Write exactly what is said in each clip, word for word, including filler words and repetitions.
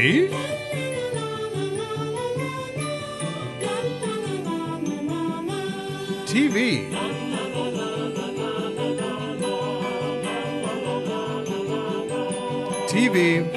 V? T V. T V.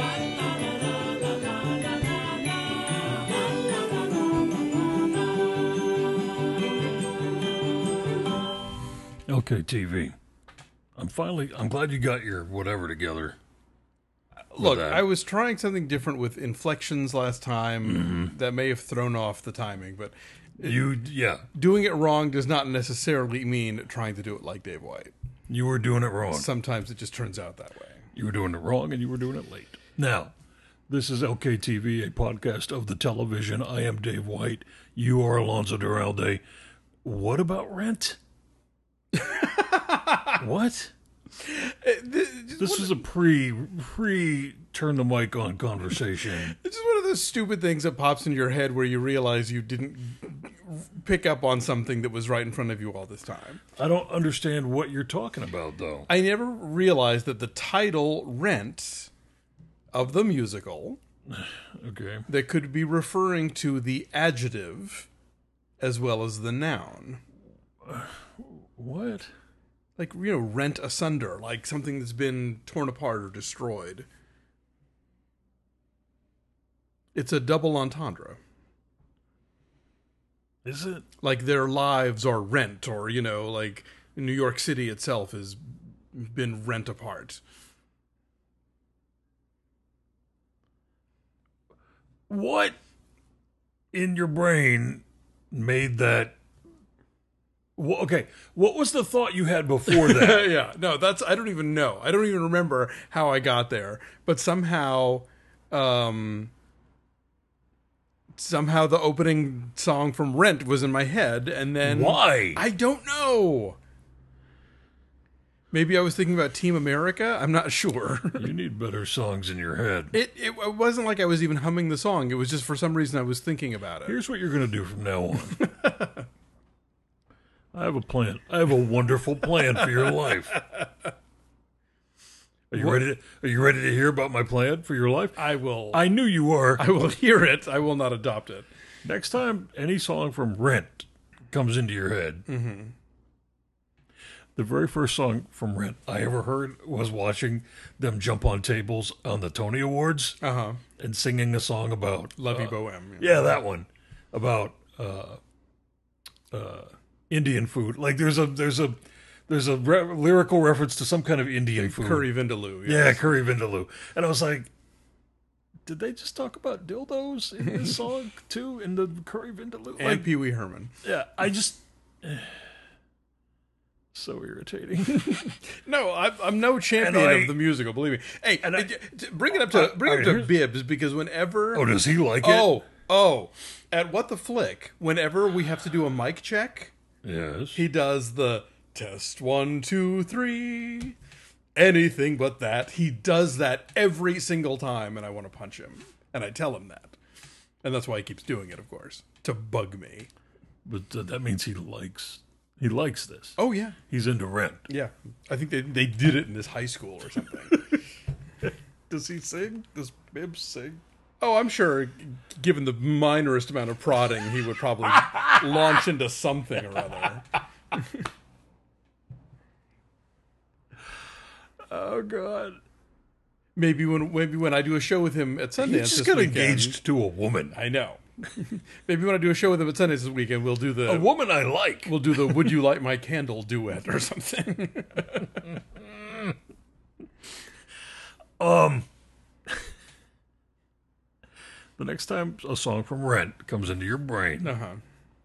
Okay, T V. I'm finally, I'm glad you got your whatever together. Look, that. I was trying something different with inflections last time. Mm-hmm. That may have thrown off the timing, but You, yeah, doing it wrong does not necessarily mean trying to do it like Dave White. you were doing it wrong. Sometimes it just turns out that way. You were doing it wrong and you were doing it late. Now, this is L K T V, a podcast of the television. I am Dave White. You are Alonzo Duralde. What about Rent? What? This is a pre pre turn the mic on conversation. It's just one of those stupid things that pops into your head where you realize you didn't pick up on something that was right in front of you all this time. I don't understand what you're talking about, though. I never realized that the title Rent of the musical Okay. that could be referring to the adjective as well as the noun. What? Like, you know, rent asunder, like something that's been torn apart or destroyed. It's a double entendre. Is it? Like their lives are rent, or, you know, like New York City itself has been rent apart. What in your brain made that? Well, okay, what was the thought you had before that? Yeah, no, that's, I don't even know. I don't even remember how I got there. But somehow, um, somehow the opening song from Rent was in my head, and then... Why? I don't know. Maybe I was thinking about Team America? I'm not sure. You need better songs in your head. It, it it wasn't like I was even humming the song. It was just for some reason I was thinking about it. Here's what you're going to do from now on. I have a plan. I have a wonderful plan for your life. Are you What? ready to, are you ready to hear about my plan for your life? I will I knew you were. I will hear it. I will not adopt it. Next time any song from Rent comes into your head, Mm-hmm. the very first song from Rent I ever heard was watching them jump on tables on the Tony Awards Uh-huh. and singing a song about Lovey uh, Bohem. Yeah, that one about uh, uh, Indian food. Like there's a there's a there's a re- lyrical reference to some kind of Indian food. Curry Vindaloo. Yeah, Yes. curry vindaloo. And I was like, did they just talk about dildos in this song too? In the curry vindaloo? And Like, Pee Wee Herman. yeah, I just so irritating. No, I, I'm no champion And I- of the musical. Believe me. Hey, And I- d- d- bring it up to Uh, bring it up all to right, Bibbs, because whenever Oh, does he like it? oh oh at What the Flick, whenever we have to do a mic check, yes. he does the test one two three, anything but that. He does that every single time, and I want to punch him, and I tell him that, and that's why he keeps doing it, of course, to bug me. But uh, that means he likes he likes this. Oh yeah, He's into Rent. yeah. I think they they did it in this high school or something. Does he sing? Does Bibbs sing? Oh, I'm sure, given the minorest amount of prodding, he would probably launch into something or other. Oh God. Maybe when maybe when I do a show with him at Sundance He just this got weekend. engaged to a woman. I know. Maybe when I do a show with him at Sundance this weekend, we'll do the A woman I like. we'll do the "Would You Light My Candle" duet or something. Um, the next time a song from Rent comes into your brain, Uh huh.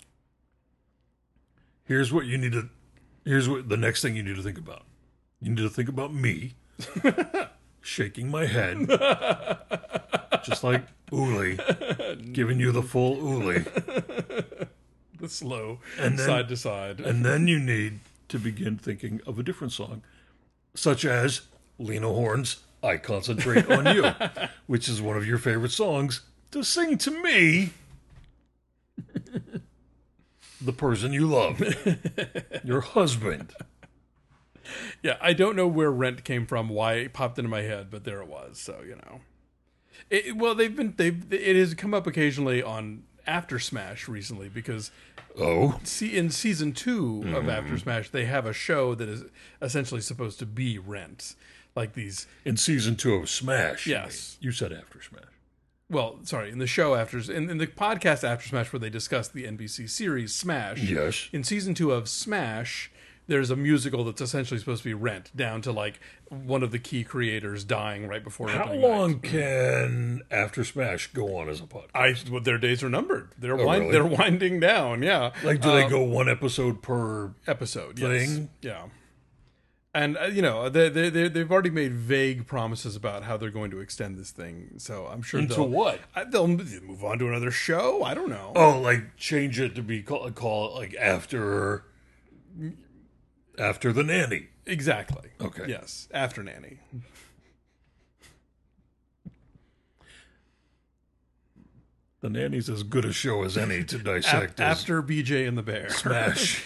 here's what you need to. Here's what the next thing you need to think about. You need to think about me shaking my head, just like Uli, giving you the full Uli, The slow And then- side to side. and then you need to begin thinking of a different song, such as Lena Horne's "I Concentrate on You," which is one of your favorite songs to sing to me, the person you love, your husband. Yeah, I don't know where Rent came from, why it popped into my head, but there it was. So you know. It, well, they've been they've it has come up occasionally on After Smash recently because Oh, see in season two of After Smash they have a show that is essentially supposed to be Rent, like these. in season two of Smash. you Yes. mean. You said After Smash. Well, sorry, in the show After in, in the podcast After Smash where they discuss the N B C series Smash. Yes. In season two of Smash, there's a musical that's essentially supposed to be Rent, down to like one of the key creators dying right before. How opening long night. can After Smash go on as a podcast? I well, their days are numbered. They're wind, really? they're winding down. Yeah, Like, do they Um, go one episode per? episode thing? Yes. Yeah, and uh, you know they they they- they've already made vague promises about how they're going to extend this thing. So I'm sure Into they'll, what? I, they'll move on to another show. I don't know. Oh, like change it to be call, call it like after after the nanny. Exactly. Okay. Yes, after Nanny. The nanny's as good a show as any to Af- dissect. as after B J and the Bear. Smash.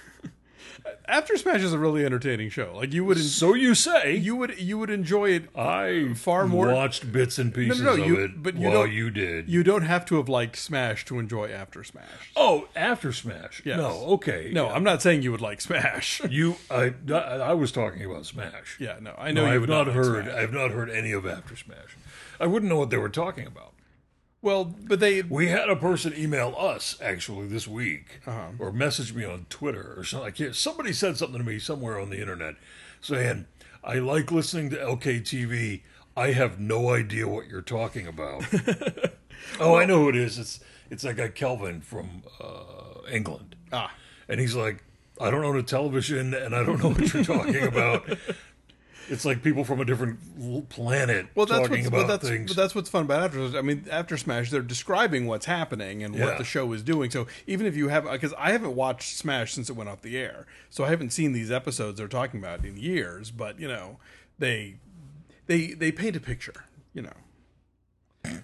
After Smash is a really entertaining show. Like you would, en- So you say? you would, you would enjoy it. I far more- watched bits and pieces no, of you- it but you while don't- you did. You don't have to have liked Smash to enjoy After Smash. oh, after Smash. Yes. No, okay. No, I'm not saying you would like Smash. You, I, I was talking about Smash. Yeah, no, I know No, you I have would not like heard. Smash. I have not heard any of After Smash. I wouldn't know what they were talking about. Well, but they. We had a person email us actually this week, Uh-huh. or message me on Twitter or something. I can't, somebody said something to me somewhere on the internet saying, "I like listening to L K T V. I have no idea what you're talking about." Oh, I know who it is. It's it's that guy Kelvin from uh, England, Ah, and he's like, "I don't own a television, and I don't know what you're talking about." It's like people from a different l- planet well, that's talking what's, about but that's things. but that's what's fun about After. I mean, After Smash, they're describing what's happening and Yeah. what the show is doing. So even if you have, because I haven't watched Smash since it went off the air, so I haven't seen these episodes they're talking about in years. But you know, they they they paint a picture. You know.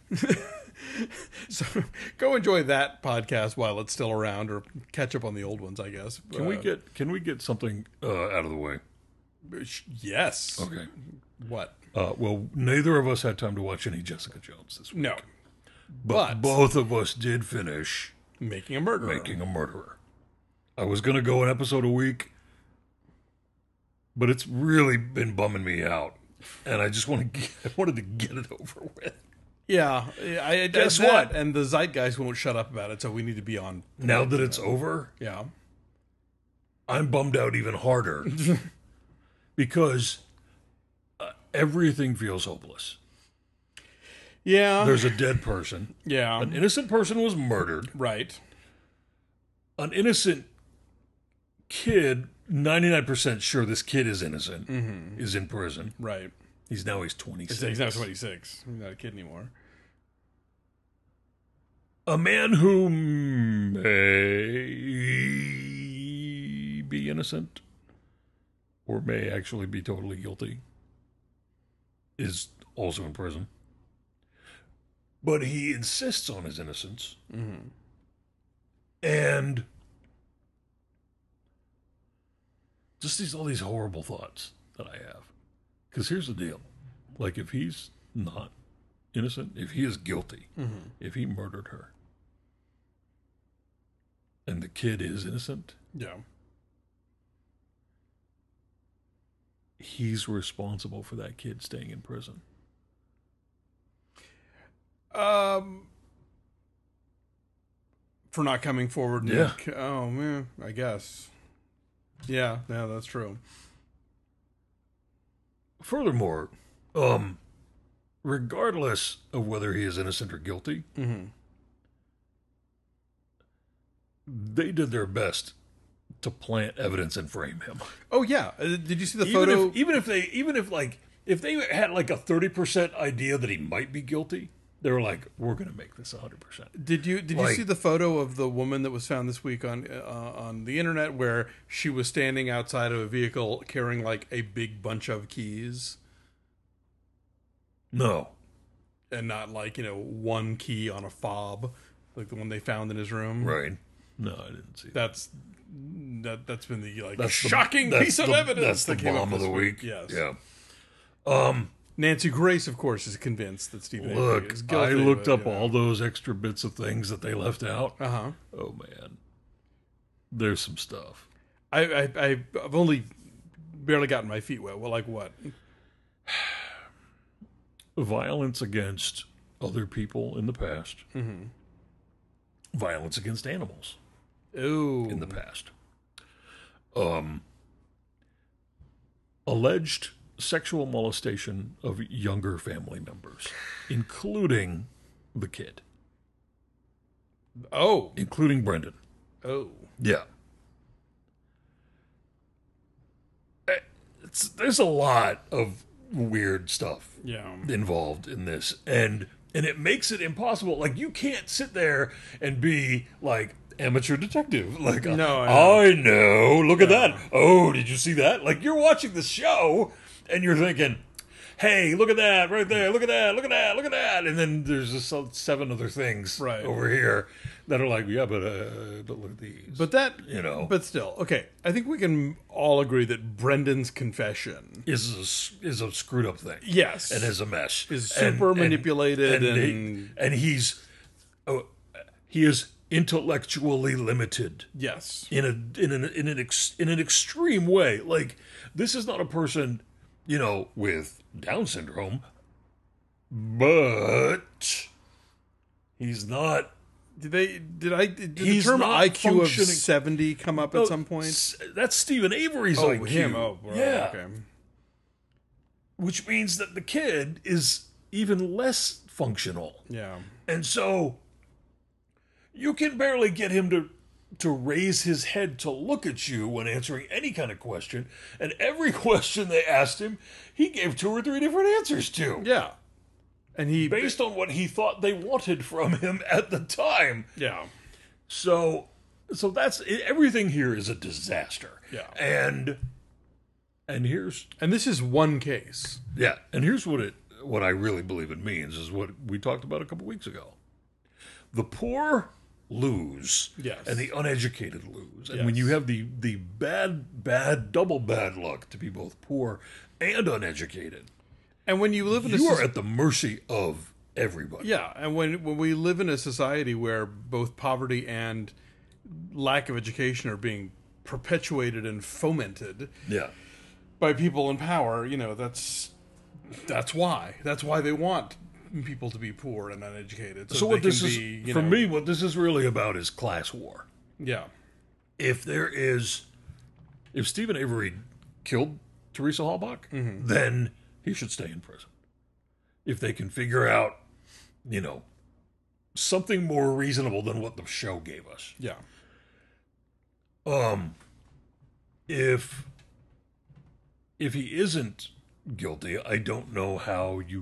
So go enjoy that podcast while it's still around, or catch up on the old ones, I guess. Can we get Can we get something uh, out of the way? Yes. Okay. What? Uh, well, neither of us had time to watch any Jessica Jones this week. No. But, But- both of us did finish Making a murderer. Making a Murderer. I was going to go an episode a week, but it's really been bumming me out. And I just want to get, I wanted to get it over with. Yeah. I, I Guess that, what? And the zeitgeist won't shut up about it, so we need to be on. Now that it's over, Yeah. I'm bummed out even harder because uh, everything feels hopeless. Yeah. There's a dead person. yeah. An innocent person was murdered. Right. An innocent kid, ninety-nine percent sure this kid is innocent, Mm-hmm. is in prison. Right. He's now he's twenty-six. He's not twenty-six. He's not a kid anymore. A man who may be innocent or may actually be totally guilty is also in prison. But he insists on his innocence. Mm-hmm. And just these all these horrible thoughts that I have. Because here's the deal. Like, if he's not innocent, if he is guilty, Mm-hmm. if he murdered her, and the kid is innocent, Yeah. he's responsible for that kid staying in prison. Um. For not coming forward. and- Yeah. Oh man. I guess. Yeah. Yeah. That's true. Furthermore, um, regardless of whether he is innocent or guilty, Mm-hmm. they did their best to plant evidence and frame him. Oh yeah. Uh, did you see the even photo? if even if they even if like if they had like a thirty percent idea that he might be guilty, they were like, we're going to make this one hundred percent. Did you did Like- you see the photo of the woman that was found this week on uh, on the internet where she was standing outside of a vehicle carrying like a big bunch of keys No. and not like, you know, one key on a fob like the one they found in his room? Right. No, I didn't see that. That's that that's been the like That's the- shocking that's piece of the- evidence That's the that came up bomb of this the week. Yes. Yeah. Um, Nancy Grace, of course, is convinced that Stephen Avery Look, is guilty. I looked but, up you know. all those extra bits of things that they left out. Uh huh. Oh man, there's some stuff. I, I I've only barely gotten my feet wet. Well, like what? Violence against other people in the past. Mm-hmm. Violence against animals Ooh. in the past. Um, alleged sexual molestation of younger family members, including the kid, Oh. including Brendan. Oh. Yeah. It's, there's a lot of weird stuff Yeah. involved in this, and and it makes it impossible. Like, you can't sit there and be like amateur detective. Like, No, I I know. Look at that. Oh, did you see that? Like, you're watching the show and you're thinking, hey, look at that right there. Look at that. Look at that. Look at that. And then there's just seven other things Right. over here that are like, yeah, but uh, but look at these. But that, You know. But still, okay. I think we can all agree that Brendan's confession is a, is a screwed up thing. Yes. And is a mess. Is And- super and- manipulated and, and- he, and he's oh, he is intellectually limited yes. in a in an in an ex, in an extreme way. Like, this is not a person, you know, with Down syndrome, but he's not. Did they? Did I? Did the He's term not I Q of functioning- seventy come up at some point? S- That's Stephen Avery's Oh, I Q. him. Oh, right, yeah. Okay. Which means that the kid is even less functional. Yeah. And so you can barely get him to to raise his head to look at you when answering any kind of question. And every question they asked him, he gave two or three different answers to. Yeah. And he Based on what he thought they wanted from him at the time. Yeah. So so that's everything here is a disaster. Yeah. And and here's And this is one case. yeah, and here's what it what I really believe it means is what we talked about a couple weeks ago. The poor lose, Yes. and the uneducated lose. And Yes. when you have the the bad, bad, double bad luck to be both poor and uneducated, And when you live in a you are soc- at the mercy of everybody. yeah, and when when we live in a society where both poverty and lack of education are being perpetuated and fomented Yeah. by people in power, you know, that's that's why. That's why they want people to be poor and uneducated. So, So they what this can is, be, you for know, me, what this is really about is class war. yeah. If there is, if Stephen Avery killed Teresa Halbach, Mm-hmm. then he should stay in prison. If they can figure out, you know, something more reasonable than what the show gave us. Yeah. Um, if if he isn't guilty, I don't know how you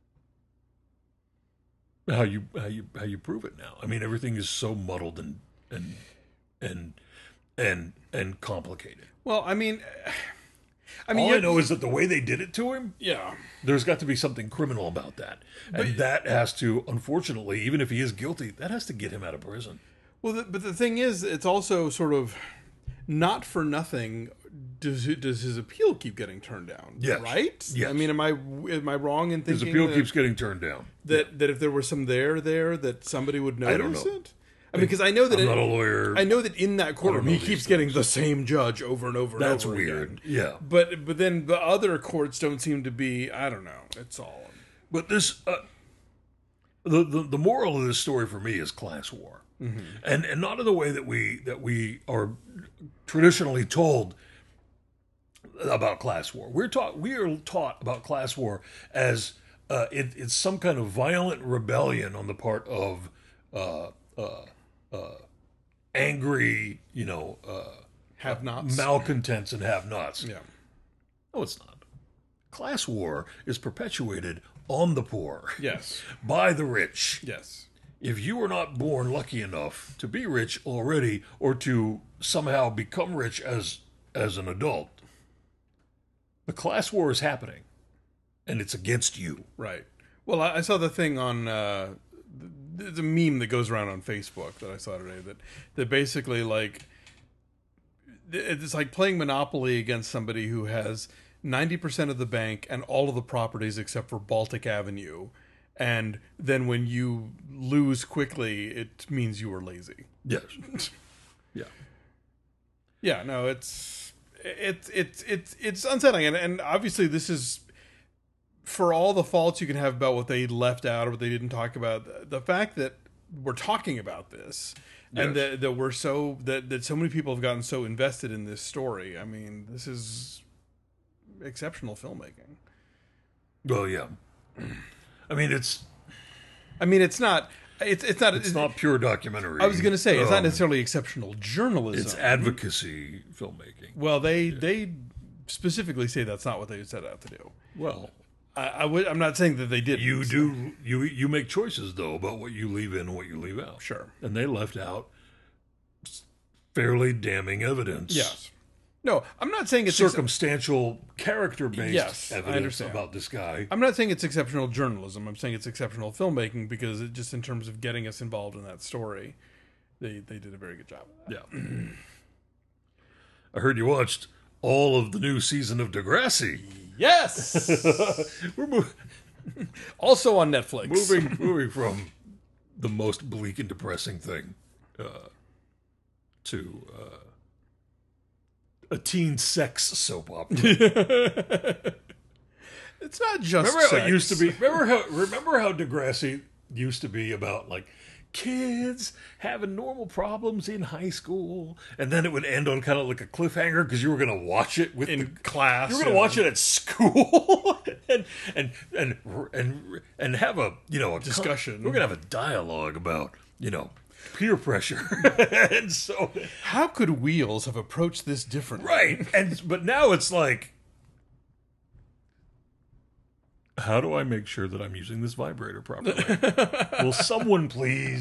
how you how you how you prove it now. I mean, everything is so muddled and and and and and complicated. Well, I mean I mean All I you- know is that the way they did it to him, yeah. there's got to be something criminal about that, and that has to, unfortunately, even if he is guilty, that has to get him out of prison. Well, the, but the thing is, it's also sort of not for nothing. Does does his appeal keep getting turned down? Yes. Right. Yes. I mean, am I am I wrong in His thinking appeal that, keeps getting turned down. that that if there was some there there that somebody would notice I don't know. it? I mean, because I know that I'm it, not a lawyer. I know that in that courtroom know he these keeps getting the same judge over and over. That's and over weird. again. Yeah. But but then the other courts don't seem to be. I don't know. It's all. But this, uh, the, the the moral of this story for me is class war, Mm-hmm. and and not in the way that we that we are traditionally told about class war. We're taught we are taught about class war as uh, it, it's some kind of violent rebellion on the part of uh, uh, uh, angry, you know, uh, Have nots. malcontents and have-nots. Yeah. No, it's not. Class war is perpetuated on the poor Yes. by the rich. Yes. If you were not born lucky enough to be rich already or to somehow become rich as as an adult, the class war is happening, and it's against you. Right. Well, I, I saw the thing on uh, there's a meme that goes around on Facebook that I saw today that that basically like it's like playing Monopoly against somebody who has ninety percent of the bank and all of the properties except for Baltic Avenue. And then when you lose quickly, it means you were lazy. Yes. Yeah. Yeah, no, it's it's it's it's it's unsettling, and and obviously this is, for all the faults you can have about what they left out or what they didn't talk about, the fact that we're talking about this, yes. and that that we're so that that so many people have gotten so invested in this story. I mean, this is exceptional filmmaking. Well, yeah. I mean, it's. I mean, it's not. It's it's not. It's, it's not pure documentary. I was going to say it's um, not necessarily exceptional journalism. It's advocacy filmmaking. Well, they yeah. they specifically say that's not what they set out to do. Well, I, I would. I'm not saying that they did. You do. You you make choices though about what you leave in and what you leave out. Sure. And they left out fairly damning evidence. Yes. No, I'm not saying it's circumstantial, ex- character-based yes, evidence about this guy. I'm not saying it's exceptional journalism. I'm saying it's exceptional filmmaking because it just in terms of getting us involved in that story, they they did a very good job of that. Yeah. I heard you watched all of the new season of Degrassi. Yes. We're moving. Also on Netflix. Moving moving from the most bleak and depressing thing uh, to. Uh, A teen sex soap opera. It's not just remember sex. how it used to be. Remember how remember how Degrassi used to be about like kids having normal problems in high school, and then it would end on kind of like a cliffhanger because you were going to watch it with in the, class. You were going to watch it at school and and and and and have a you know a discussion. We're going to have a dialogue about you know. peer pressure. And so how could Wheels have approached this differently? Right. And but now it's like, how do I make sure that I'm using this vibrator properly? Will someone please?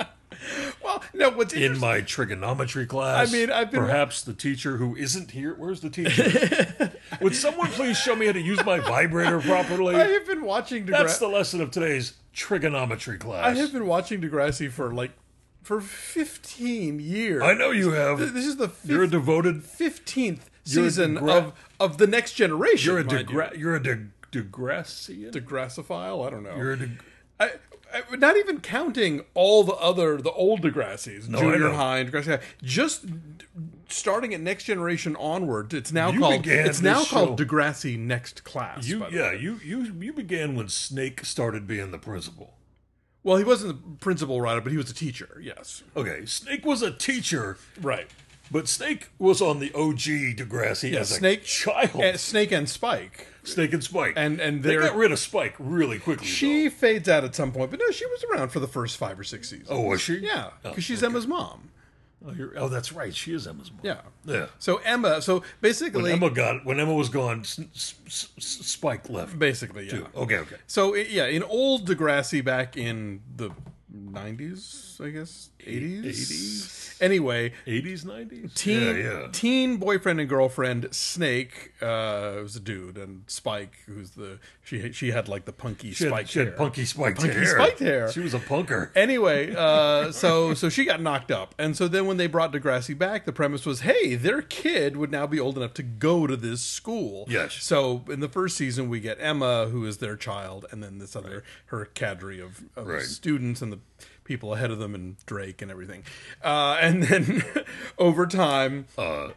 Well, no, what's in my trigonometry class? I mean, I've been perhaps the teacher who isn't here. Where's the teacher? Would someone please show me how to use my vibrator properly? I have been watching Degrassi. That's the lesson of today's trigonometry class. I have been watching Degrassi for like for fifteen years. I know you have. This is the fifth, you're a devoted fifteenth season degra- of of the Next Generation. You're a degra- you. you're a de- Degrassian? Degrassifile? I don't know. You're a de- I, I, not even counting all the other, the old Degrassis, no, Junior High and Degrassi High. Just starting at Next Generation onward, it's now you called it's now show. called Degrassi Next Class. You, yeah, you, you you began when Snake started being the principal. Well, he wasn't the principal writer, but he was a teacher, yes. Okay, Snake was a teacher. Right. But Snake was on the O G Degrassi yeah, as Snake, a child. And Snake and Spike. Snake and Spike. And and they got rid of Spike really quickly. She though. fades out at some point, but no, she was around for the first five or six seasons. Oh, was she? Yeah, because oh, she's okay. Emma's mom. Oh, you're, oh, that's right. She is Emma's mom. Yeah. Yeah. So Emma, so basically... When Emma got, when Emma was gone, S- S- S- Spike left. Basically, yeah. Too. Okay, okay. So, yeah, in old Degrassi back in the nineties, I guess? eighties? eighties? Anyway. eighties, nineties? Teen, yeah, yeah. Teen boyfriend and girlfriend, Snake, uh, was a dude, and Spike, who's the... She she had, like, the punky she had, spiked she hair. had punky spiked punky hair. spiked hair. She was a punker. Anyway, uh, so so she got knocked up. And so then when they brought Degrassi back, the premise was, hey, their kid would now be old enough to go to this school. Yes. So in the first season, we get Emma, who is their child, and then this other, right. her cadre of, of right. students and the people ahead of them and Drake and everything. Uh, and then over time, uh,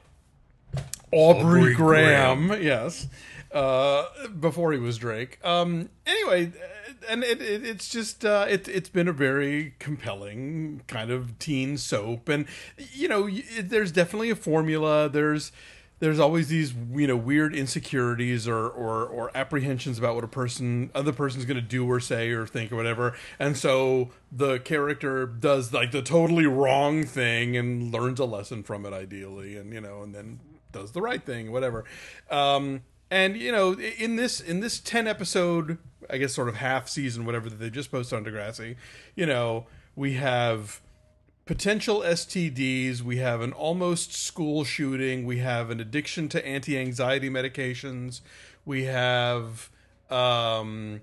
Aubrey, Aubrey Graham, Graham, yes, uh, before he was Drake. Um, anyway, and it, it, it's just uh, it, it's been a very compelling kind of teen soap, and you know, it, there's definitely a formula. There's there's always these you know weird insecurities or or, or apprehensions about what a person other person's going to do or say or think or whatever, and so the character does like the totally wrong thing and learns a lesson from it ideally, and you know, and then does the right thing, whatever. Um, and you know, in this in this ten episode, I guess sort of half season, whatever that they just posted on Degrassi, you know, we have potential S T Ds, we have an almost school shooting, we have an addiction to anti-anxiety medications, we have um,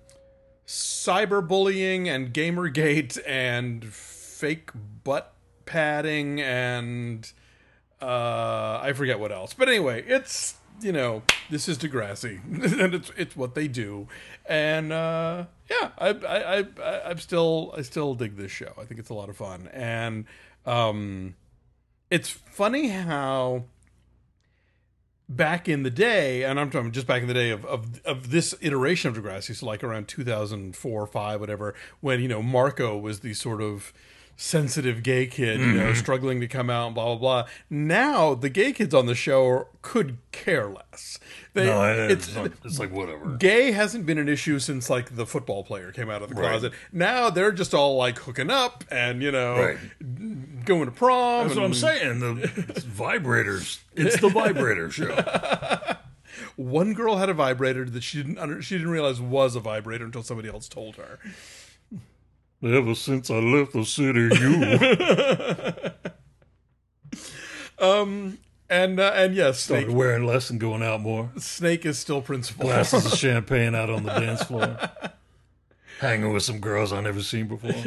cyberbullying and Gamergate and fake butt padding and uh, I forget what else. But anyway, it's, you know, This is Degrassi, and it's it's what they do, and uh, yeah, I, I I I I'm still I still dig this show. I think it's a lot of fun, and um, it's funny how back in the day, and I'm talking just back in the day of of, of this iteration of Degrassi, so like around two thousand four or five, whatever, when you know Marco was the sort of sensitive gay kid, you know, struggling to come out and blah blah blah. Now the gay kids on the show could care less. They, No, it's it's, not, it's like whatever. gay hasn't been an issue since like the football player came out of the Right. closet. Now they're just all like hooking up and you know Right. going to prom. That's what I'm and saying. The it's vibrators. It's the vibrator show. One girl had a vibrator that she didn't under, she didn't realize was a vibrator until somebody else told her. Ever since I left the city, you Um and uh, and yes, started Snake, wearing less and going out more. Snake is still principal. Glasses of champagne out on the dance floor. Hanging with some girls I've never seen before.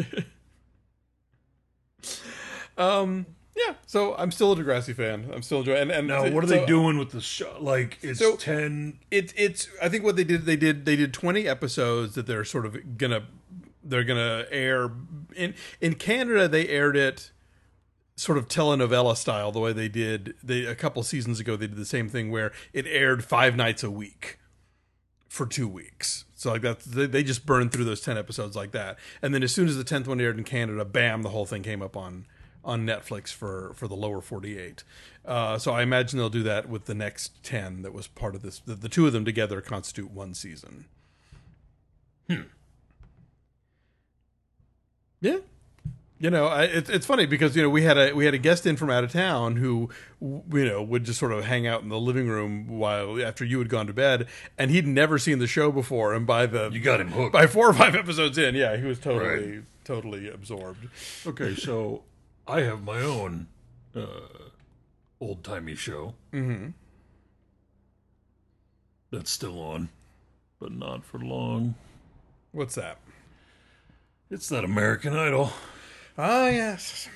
Um, yeah, so I'm still a Degrassi fan. I'm still enjoying. And, and Now, what are so they doing with the show? Like, it's So- ten... It, it's. I think what they did, they did, they did twenty episodes that they're sort of gonna, they're gonna air in in Canada. They aired it sort of telenovela style, the way they did. They a couple seasons ago, they did the same thing where it aired five nights a week for two weeks. So like that, they, they just burned through those ten episodes like that. And then as soon as the tenth one aired in Canada, bam, the whole thing came up on on Netflix for for the lower forty-eight. Uh, so I imagine they'll do that with the next ten that was part of this. The, the two of them together constitute one season. Hmm. Yeah. You know, I, it's it's funny because you know we had a we had a guest in from out of town who you know would just sort of hang out in the living room while after you had gone to bed, and he'd never seen the show before, and by the You got him hooked. by four or five episodes in, yeah, he was totally Right. totally absorbed. Okay, so I have my own uh, old-timey show. Mm-hmm. That's still on, but not for long. What's that? It's that American Idol. Ah, yes.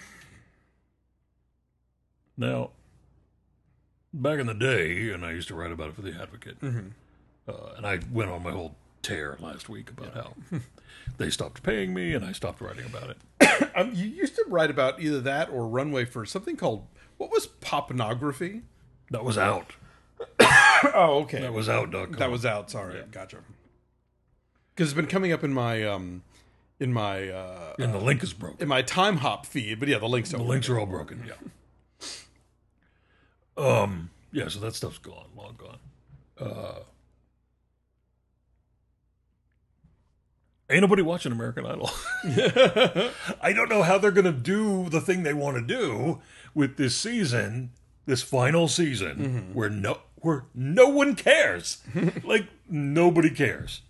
Now, back in the day, and I used to write about it for The Advocate, Mm-hmm. uh, and I went on my whole tear last week about how they stopped paying me and I stopped writing about it. Um, you used to write about either that or Runway for something called what was Popnography? That was out. Oh, okay. That was out. That was out. Sorry, gotcha. Because it's been coming up in my um, in my uh, And the link is broken. in my time hop feed, but yeah, the links The don't. links are all broken. Yeah. Um. Yeah. So that stuff's gone, long gone. Uh. Ain't nobody watching American Idol. I don't know how they're going to do the thing they want to do with this season, this final season, Mm-hmm. where no, where no one cares. Like nobody cares.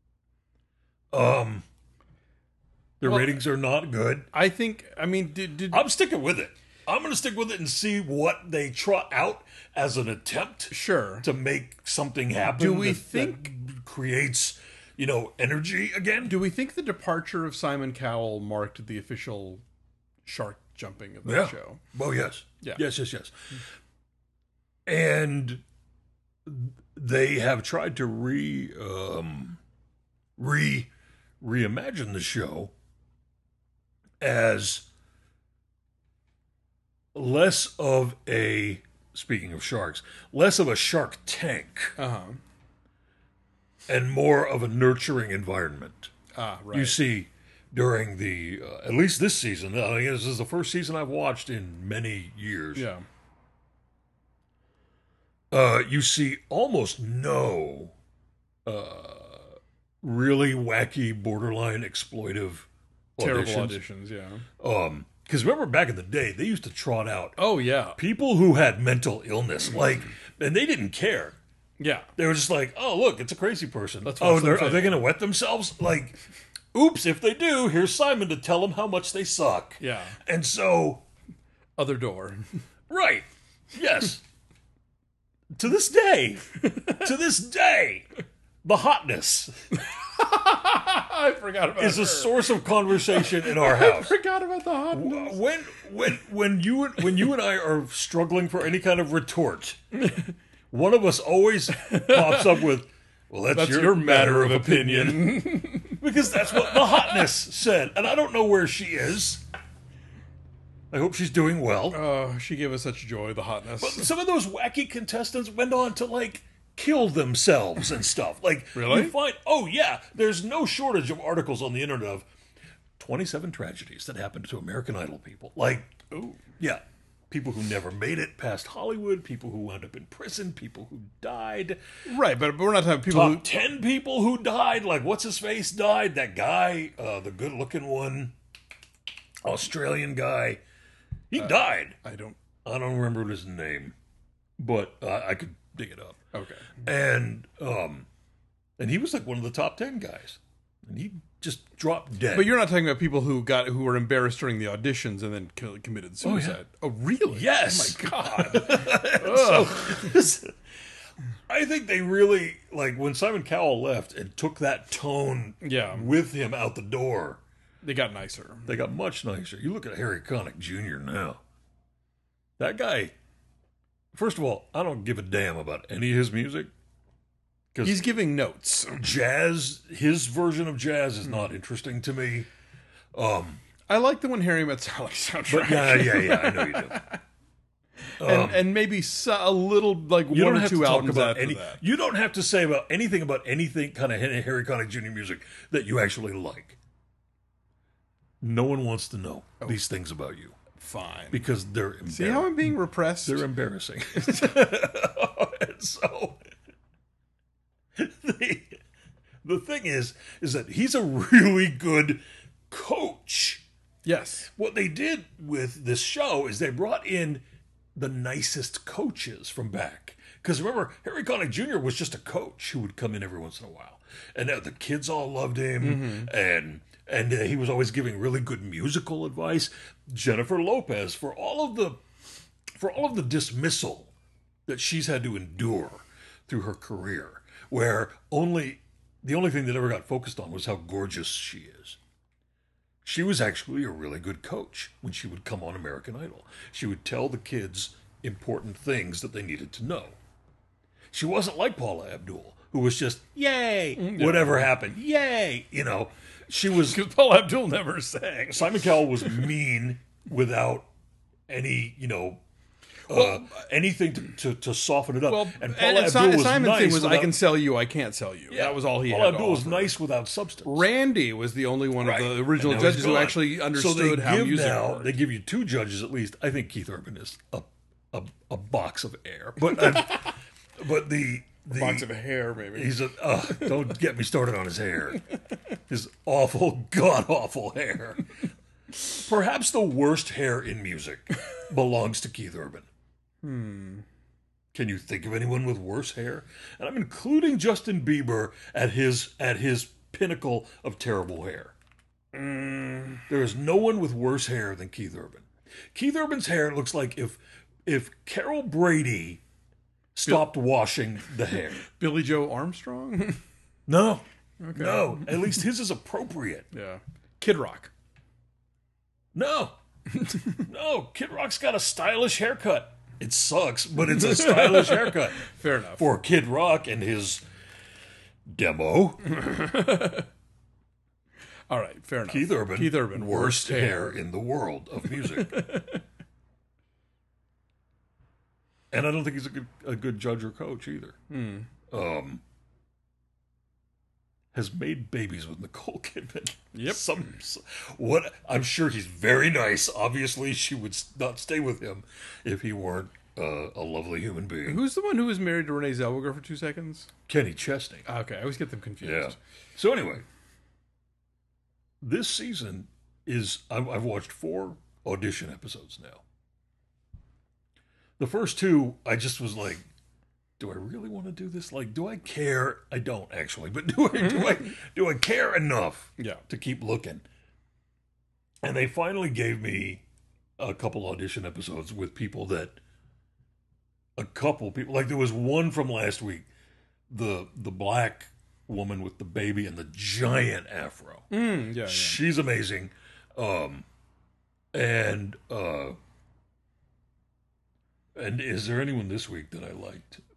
Um. The Well- ratings are not good. I think. I mean, did, did I'm sticking with it. I'm going to stick with it and see what they trot out as an attempt sure. to make something happen. Do we that- think- that creates, you know, energy again? Do we think the departure of Simon Cowell marked the official shark jumping of the Yeah. show? Well, yes, Yeah. yes, yes, yes. And they have tried to re um, re reimagine the show as less of a, speaking of sharks, less of a Shark Tank Uh huh. and more of a nurturing environment. Ah, right. You see, during the, uh, at least this season, I think this is the first season I've watched in many years. Yeah. Uh, you see almost no uh, really wacky, borderline exploitive Terrible auditions. auditions. Yeah. Um, because remember back in the day, they used to trot out Oh yeah. people who had mental illness, like, and they didn't care. Yeah. They were just like, "Oh, look, it's a crazy person. Let's oh, watch them they're, are fail." they going to wet themselves? Like, oops! If they do, here's Simon to tell them how much they suck." Yeah. And so, Other door. right, yes. To this day, to this day, the hotness I forgot about is her. a source of conversation in our I house. forgot about the hotness. When when when you when you and I are struggling for any kind of retort, one of us always pops up with, well, that's, That's your, your matter, matter of of opinion. opinion. Because that's what the hotness said. And I don't know where she is. I hope she's doing well. Oh, she gave us such joy, the hotness. But some of those wacky contestants went on to, like, kill themselves and stuff. Like, Really? you find, oh, yeah, there's no shortage of articles on the internet of twenty-seven tragedies that happened to American Idol people. Like, Ooh. yeah, people who never made it past Hollywood, people who wound up in prison, people who died. Right, but, but we're not talking people Top who... ten people who died. Like, what's his face died? That guy, uh, the good-looking one, Australian guy. He Uh, died. I don't... I don't remember his name, but uh, I could dig it up. Okay. And um, and he was like one of the top ten guys, and he just dropped dead. But you're not talking about people who got who were embarrassed during the auditions and then kill, committed Oh, yeah. suicide. Oh, really? Yes. Oh, my God. So, I think they really, like, when Simon Cowell left and took that tone Yeah. with him out the door, They got nicer. they got much nicer. You look at Harry Connick Junior now. That guy, first of all, I don't give a damn about any of his music. Because He's giving notes. jazz, his version of jazz is not interesting to me. Um, I like the When Harry Met Sally soundtrack. but yeah, yeah, yeah, I know you do. and, Um, and maybe so, a little, like, You one don't or have two to talk albums about after any. that. You don't have to say about anything about anything kind of Harry Connick Junior music that you actually like. No one wants to know Oh. these things about you Fine. because they're embar- See how I'm being repressed? they're embarrassing. And so the the thing is, is that he's a really good coach. Yes. What they did with this show is they brought in the nicest coaches from back. Because remember, Harry Connick Junior was just a coach who would come in every once in a while. And uh, the kids all loved him. And and uh, he was always giving really good musical advice. Jennifer Lopez, for all of the for all of the dismissal that she's had to endure through her career, where only the only thing that ever got focused on was how gorgeous she is. She was actually a really good coach when she would come on American Idol. She would tell the kids important things that they needed to know. She wasn't like Paula Abdul, who was just, yay, whatever happened, yay. You know, she was, Because Paul Abdul never sang. Simon Cowell was mean without any, you know, uh, anything to, to, to soften it up. Well, and and, Paula and Abdul Si- was Simon's nice thing was, I without- can sell you, I can't sell you. Yeah, That was all he Paula had Abdul to was offer. nice without substance. Randy was the only one Right. of the original And now he's judges who gone. actually understood so they how give music now, worked. They give you two judges at least. I think Keith Urban is a a, a box of air, but uh, but the the Box of hair, maybe. he's a uh, don't get me started on his hair, his awful god awful hair. Perhaps the worst hair in music belongs to Keith Urban. Hmm. Can you think of anyone with worse hair? And I'm including Justin Bieber at his at his pinnacle of terrible hair. Mm. There is no one with worse hair than Keith Urban. Keith Urban's hair looks like if if Carol Brady stopped washing the hair. Billy Joe Armstrong? No. Okay. No. At least his is appropriate. Yeah. Kid Rock. No. No. Kid Rock's got a stylish haircut. It sucks, but it's a stylish haircut. Fair enough. For Kid Rock and his demo. All right, fair enough. Keith Urban. Keith Urban. Worst hair in the world of music. And I don't think he's a good, a good judge or coach either. Hmm. Um, has made babies with Nicole Kidman. Yep. Some, what I'm sure he's very nice. Obviously, she would not stay with him if he weren't uh, a lovely human being. Who's the one who was married to Renee Zellweger for two seconds? Kenny Chesney. Okay, I always get them confused. Yeah. So anyway, this season is I've, I've watched four audition episodes now. The first two, I just was like, do I really want to do this? Like, do I care? I don't actually, but do I do I do I care enough Yeah. to keep looking? And they finally gave me a couple audition episodes with people that a couple people like there was one from last week, the the black woman with the baby and the giant afro. Mm, yeah, yeah. She's amazing. Um, and uh, and is there anyone this week that I liked?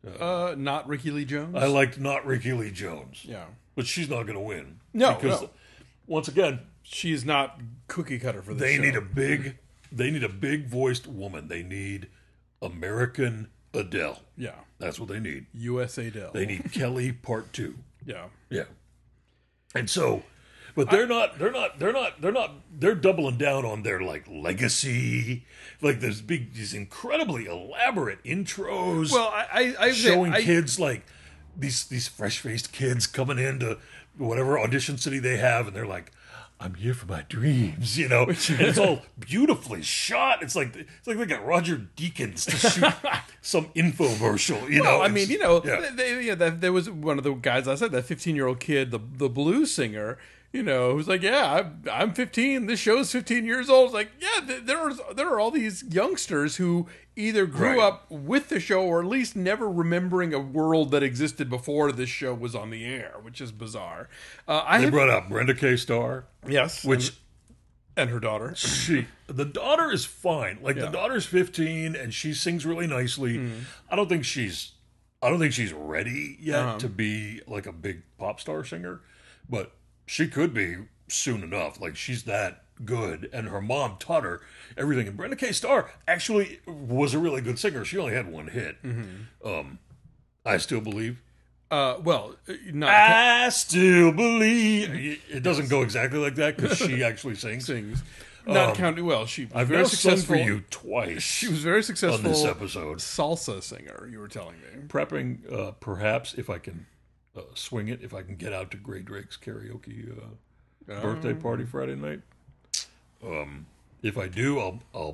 Uh, not Ricky Lee Jones. I liked not Ricky Lee Jones. Yeah. But she's not going to win. No, because no. once again, She's not cookie cutter for this they show. need a big, they need a big voiced woman. They need American Adele. Yeah. That's what they need. U S A Dell. They need Kelly Part Two. Yeah. Yeah. And so, but they're not, they're not, they're not, they're not, they're doubling down on their like legacy, like there's big, these incredibly elaborate intros. Well, I, I, I showing I, kids like these these fresh faced kids coming into whatever audition city they have, and they're like, "I'm here for my dreams," you know. And it's all beautifully shot. It's like it's like they got Roger Deakins to shoot some infomercial, you Well, know. I It's- mean, you know, yeah. they, yeah, that, there was one of the guys I said, that fifteen-year-old kid, the the blues singer, you know, who's like, yeah, I'm, I'm fifteen. This show's fifteen years old. It's like, yeah, th- there are there are all these youngsters who either grew Right. up with the show or at least never remembering a world that existed before this show was on the air, which is bizarre. Uh, I They have, brought out Brenda K. Starr, yes, which and, and her daughter. she the daughter is fine. Like Yeah. the daughter's fifteen and she sings really nicely. I don't think she's I don't think she's ready yet Uh-huh. to be like a big pop star singer, but she could be soon enough. Like she's that good, and her mom taught her everything. And Brenda K. Starr actually was a really good singer. She only had one hit. Um, I still believe. Uh, well, not I still believe. It doesn't go exactly like that because she actually sings. sings. Not Um, counting. Well, she was I've very now sung successful. for you twice. She was very successful on this episode. salsa singer. You were telling me. Prepping, uh, perhaps if I can uh, swing it, if I can get out to Gray Drake's karaoke uh, Oh. birthday party Friday night. Um, if I do, I'll I'll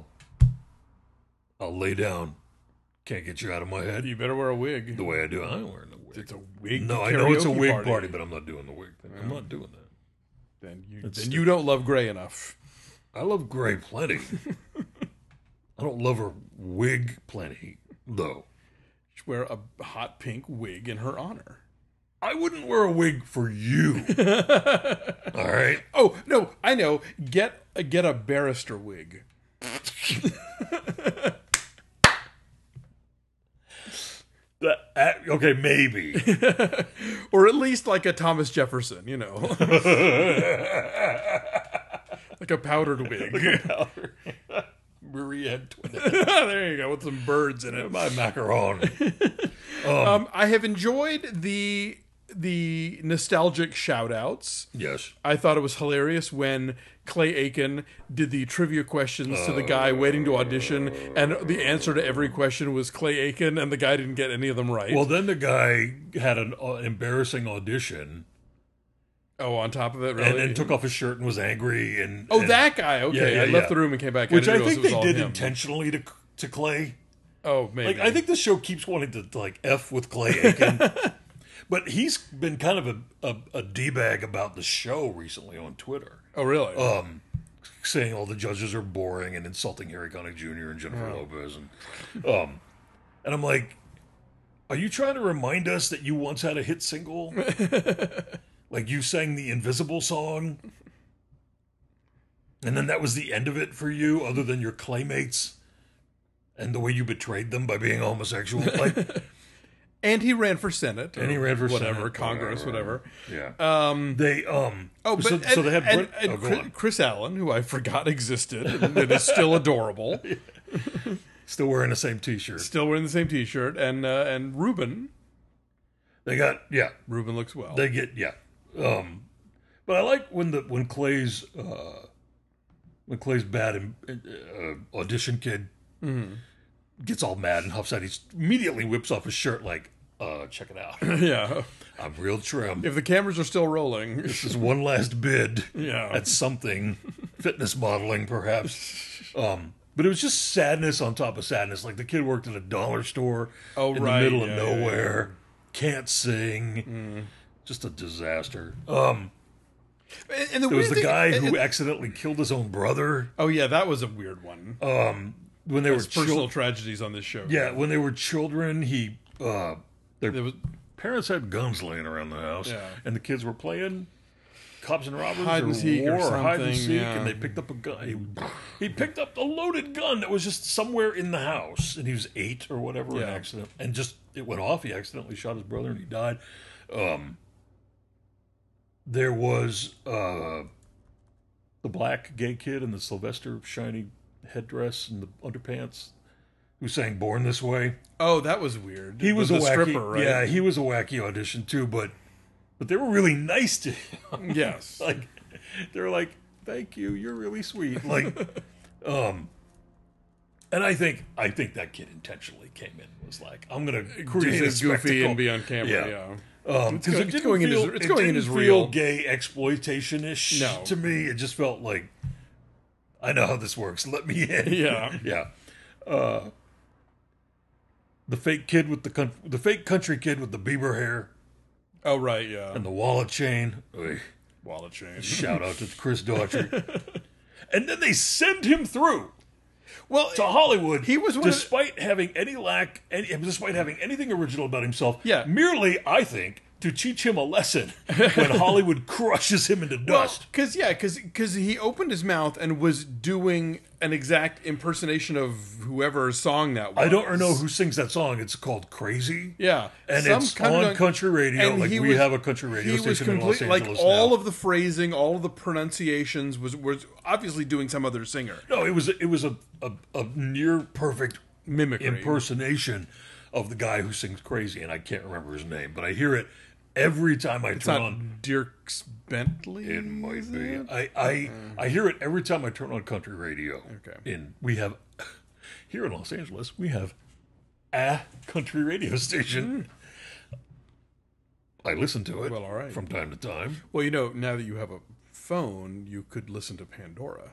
I'll lay down. Can't get you out of my head. You better wear a wig. The way I do, I ain't wearing a wig. It's a wig. No, I know it's a karaoke wig party. but I'm not doing the wig thing. I'm not doing that. Then you, It's then you don't love Gray enough. I love Gray plenty. I don't love her wig plenty, though. She wear a hot pink wig in her honor. I wouldn't wear a wig for you. All right? Oh no, I know. Get uh, get a barrister wig. That, uh, okay, maybe. Or at least like a Thomas Jefferson, you know. Like a powdered wig. Marie Antoinette. There you go, with some birds in it. My macaron. Um, I have enjoyed the the nostalgic shout outs. Yes. I thought it was hilarious when Clay Aiken did the trivia questions to the guy waiting to audition, and the answer to every question was Clay Aiken, and the guy didn't get any of them right. Well, then the guy had an uh, embarrassing audition oh, on top of it, really? and, and took off his shirt and was angry. And oh, and- that guy. Okay, Yeah, yeah, I left yeah. the room and came back. which I didn't think realize it they was all did him. intentionally to to Clay. Oh, maybe. Like I think the show keeps wanting to like f with Clay Aiken, but he's been kind of a a, a d bag about the show recently on Twitter, Oh, really? um, saying all the judges are boring and insulting Harry Connick Junior and Jennifer Oh. Lopez, and um, and I'm like, are you trying to remind us that you once had a hit single? Like you sang the Invisible song, and then that was the end of it for you, other than your Claymates and the way you betrayed them by being homosexual. Like, and he ran for Senate. And he or ran for whatever, Senate, Congress, whatever. whatever. yeah, Um, they um. oh, but so, and, so they had and, Brent, and oh, go Chris, on. Chris Allen, who I forgot existed, and is still adorable. Still wearing the same T-shirt. Still wearing the same T-shirt, and uh, and Ruben, They got yeah. Ruben looks well. They get yeah. Um, but I like when the when Clay's uh, when Clay's bad and uh, audition kid gets all mad and huffs out. He immediately whips off his shirt like, uh, check it out. Yeah, I'm real trim. if the cameras are still rolling, This is one last bid yeah, at something, fitness modeling perhaps. Um, but it was just sadness on top of sadness. Like the kid worked at a dollar store Oh, in right, the middle of yeah, yeah, nowhere, can't sing, just a disaster. Um, and, and the there was weird the thing- guy and- who and- accidentally killed his own brother. oh yeah, that was a weird one. Um, when they were There's personal chil- tragedies on this show. yeah, when they were children, he uh, their there was parents had guns laying around the house, Yeah. and the kids were playing cops and robbers Hide and or seek or war or hide and something, seek, yeah. and they picked up a gun. He, he picked up a loaded gun that was just somewhere in the house, and he was eight or whatever, an Yeah. accident, and just it went off. He accidentally shot his brother, and he died. Um, there was uh, the black gay kid in the Sylvester shiny headdress and the underpants who sang "Born This Way." Oh, that was weird. He was the, a the wacky, stripper, right? yeah, he was a wacky audition too, but but they were really nice to him. Yes. Like they were like, "Thank you, you're really sweet." Like, um, and I think I think that kid intentionally came in and was like, "I'm gonna create Just a goofy spectacle." and be on camera. Yeah. Yeah. Um, It's because go- it it's didn't going in feel, as- it's it going in didn't as feel real. gay exploitation ish No. to me. It just felt like, I know how this works. Let me in. Yeah. yeah. Uh, the fake kid with the con- the fake country kid with the Bieber hair Oh, right. Yeah. and the wallet chain. Oy. Wallet chain. Shout out to Chris Daughtry. And then they send him through Well, to Hollywood. He was one of the- despite having any lack, any, despite having anything original about himself. Yeah. merely, I think, to teach him a lesson when Hollywood crushes him into dust. because yeah, because he opened his mouth and was doing an exact impersonation of whoever's song that was. I don't know who sings that song. It's called "Crazy." Yeah, and Some it's kind on of- country radio. and Like he we was- have a country radio He was station in Los complete, like Angeles all now. of the phrasing, all of the pronunciations was was obviously doing some other singer No, it was it was a a, a near perfect mimicry. impersonation of the guy who sings "Crazy," and I can't remember his name, but I hear it every time I It's turn not on. Dirks Bentley. It might is be. it? I, I I hear it every time I turn on country radio. Okay. And we have here in Los Angeles, we have a country radio station. I listen to it Well, all right. from time to time. Well, you know, now that you have a phone, you could listen to Pandora.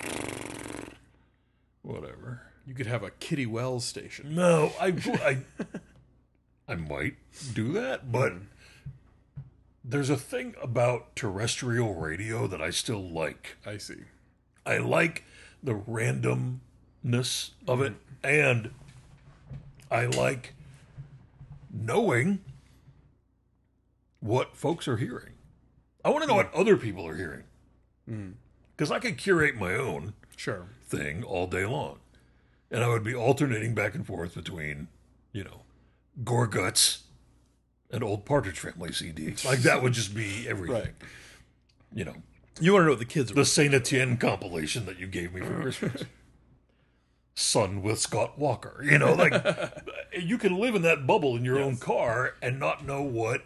Whatever. You could have a Kitty Wells station. No, I I I might do that, but there's a thing about terrestrial radio that I still like. I see. I like the randomness of it, and I like knowing what folks are hearing. I want to know what other people are hearing. Because I could curate my own Sure. thing all day long. And I would be alternating back and forth between, you know, Gore Guts and old Partridge Family C Ds. Like, that would just be everything. Right. You know, You want to know what the kids are. the Saint Etienne compilation that you gave me for Christmas. Sun with Scott Walker. You know, like, you can live in that bubble in your own car and not know what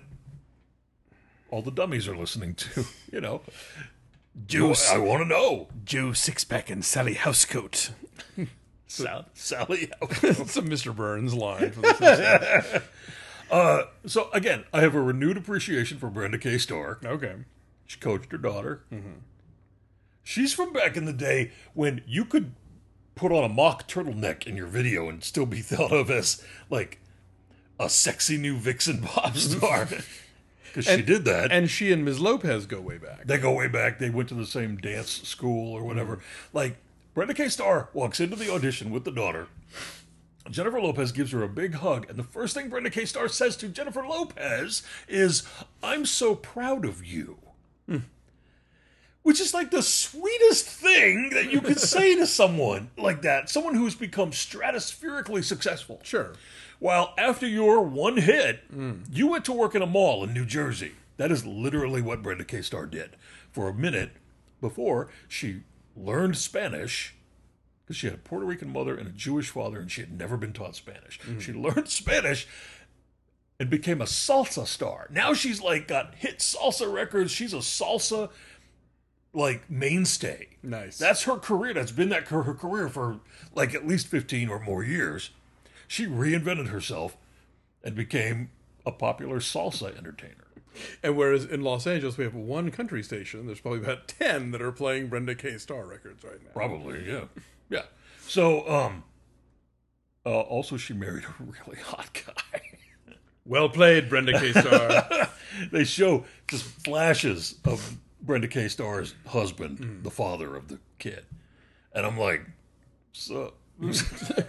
all the dummies are listening to. You know, Joe, I want to know. Joe Sixpack and Sally Housecoat. Sal- Sally. That's a Mister Burns line. For the uh, so, again, I have a renewed appreciation for Brenda K. Starr. okay. She coached her daughter. Mm-hmm. She's from back in the day when you could put on a mock turtleneck in your video and still be thought of as, like, a sexy new vixen pop star. Because she did that. And she and Miz Lopez go way back. They go way back. They went to the same dance school or whatever. Like, Brenda K. Starr walks into the audition with the daughter. Jennifer Lopez gives her a big hug. And the first thing Brenda K. Starr says to Jennifer Lopez is, "I'm so proud of you." Which is like the sweetest thing that you could say to someone like that. Someone who's become stratospherically successful. Sure. While after your one hit, you went to work in a mall in New Jersey. That is literally what Brenda K. Starr did. For a minute before she learned Spanish, because she had a Puerto Rican mother and a Jewish father, and she had never been taught Spanish. She learned Spanish and became a salsa star. Now she's like got hit salsa records. She's a salsa like mainstay. Nice. That's her career. That's been that her career for like at least fifteen or more years. She reinvented herself and became a popular salsa entertainer. And whereas in Los Angeles we have one country station, there's probably about ten that are playing Brenda K. Starr records right now. Probably, yeah. Yeah. So, um, uh, also she married a really hot guy. Well played, Brenda K. Starr. They show just flashes of Brenda K. Starr's husband, mm. the father of the kid. And I'm like, so he's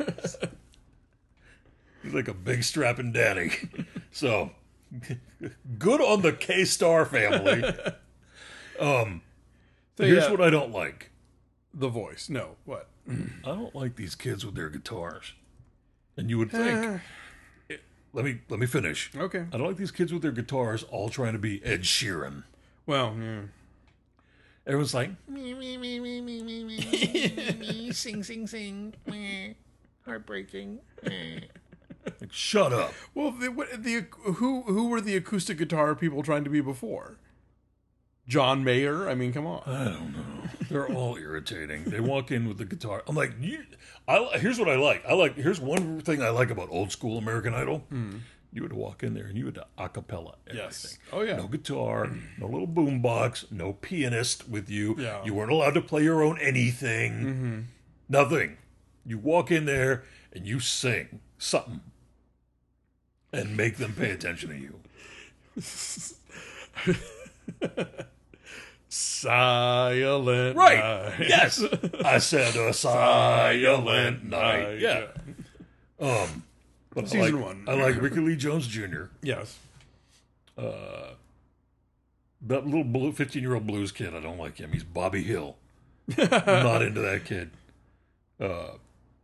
like a big strapping daddy. So good on the K. Starr family. Um, So, here's yeah, what I don't like. the voice. No, what? I don't like these kids with their guitars. And you would think, let me let me finish. Okay. I don't like these kids with their guitars all trying to be Ed Sheeran. Well, yeah. Everyone's like, me, me, me, me, me, me, me, me, me, sing, sing, sing, meh, heartbreaking. Meh. Like, shut up. Well, the, what- the who who were the acoustic guitar people trying to be before? John Mayer. I mean, come on. I don't know. They're all irritating. They walk in with the guitar. I'm like, you. I here's what I like. I like. Here's one thing I like about old school American Idol. Hmm. You would walk in there and you would a cappella everything. Yes. Oh, yeah. No guitar, no little boom box, no pianist with you. Yeah. You weren't allowed to play your own anything. Mm-hmm. Nothing. You walk in there and you sing something and make them pay attention to you. Silent Right. night. Yes. I said a silent night. Yeah. Um, but I Season like, one. I like Ricky Lee Jones Junior Yes. That little blue fifteen-year-old blues kid, I don't like him. He's Bobby Hill. I'm not into that kid. Uh,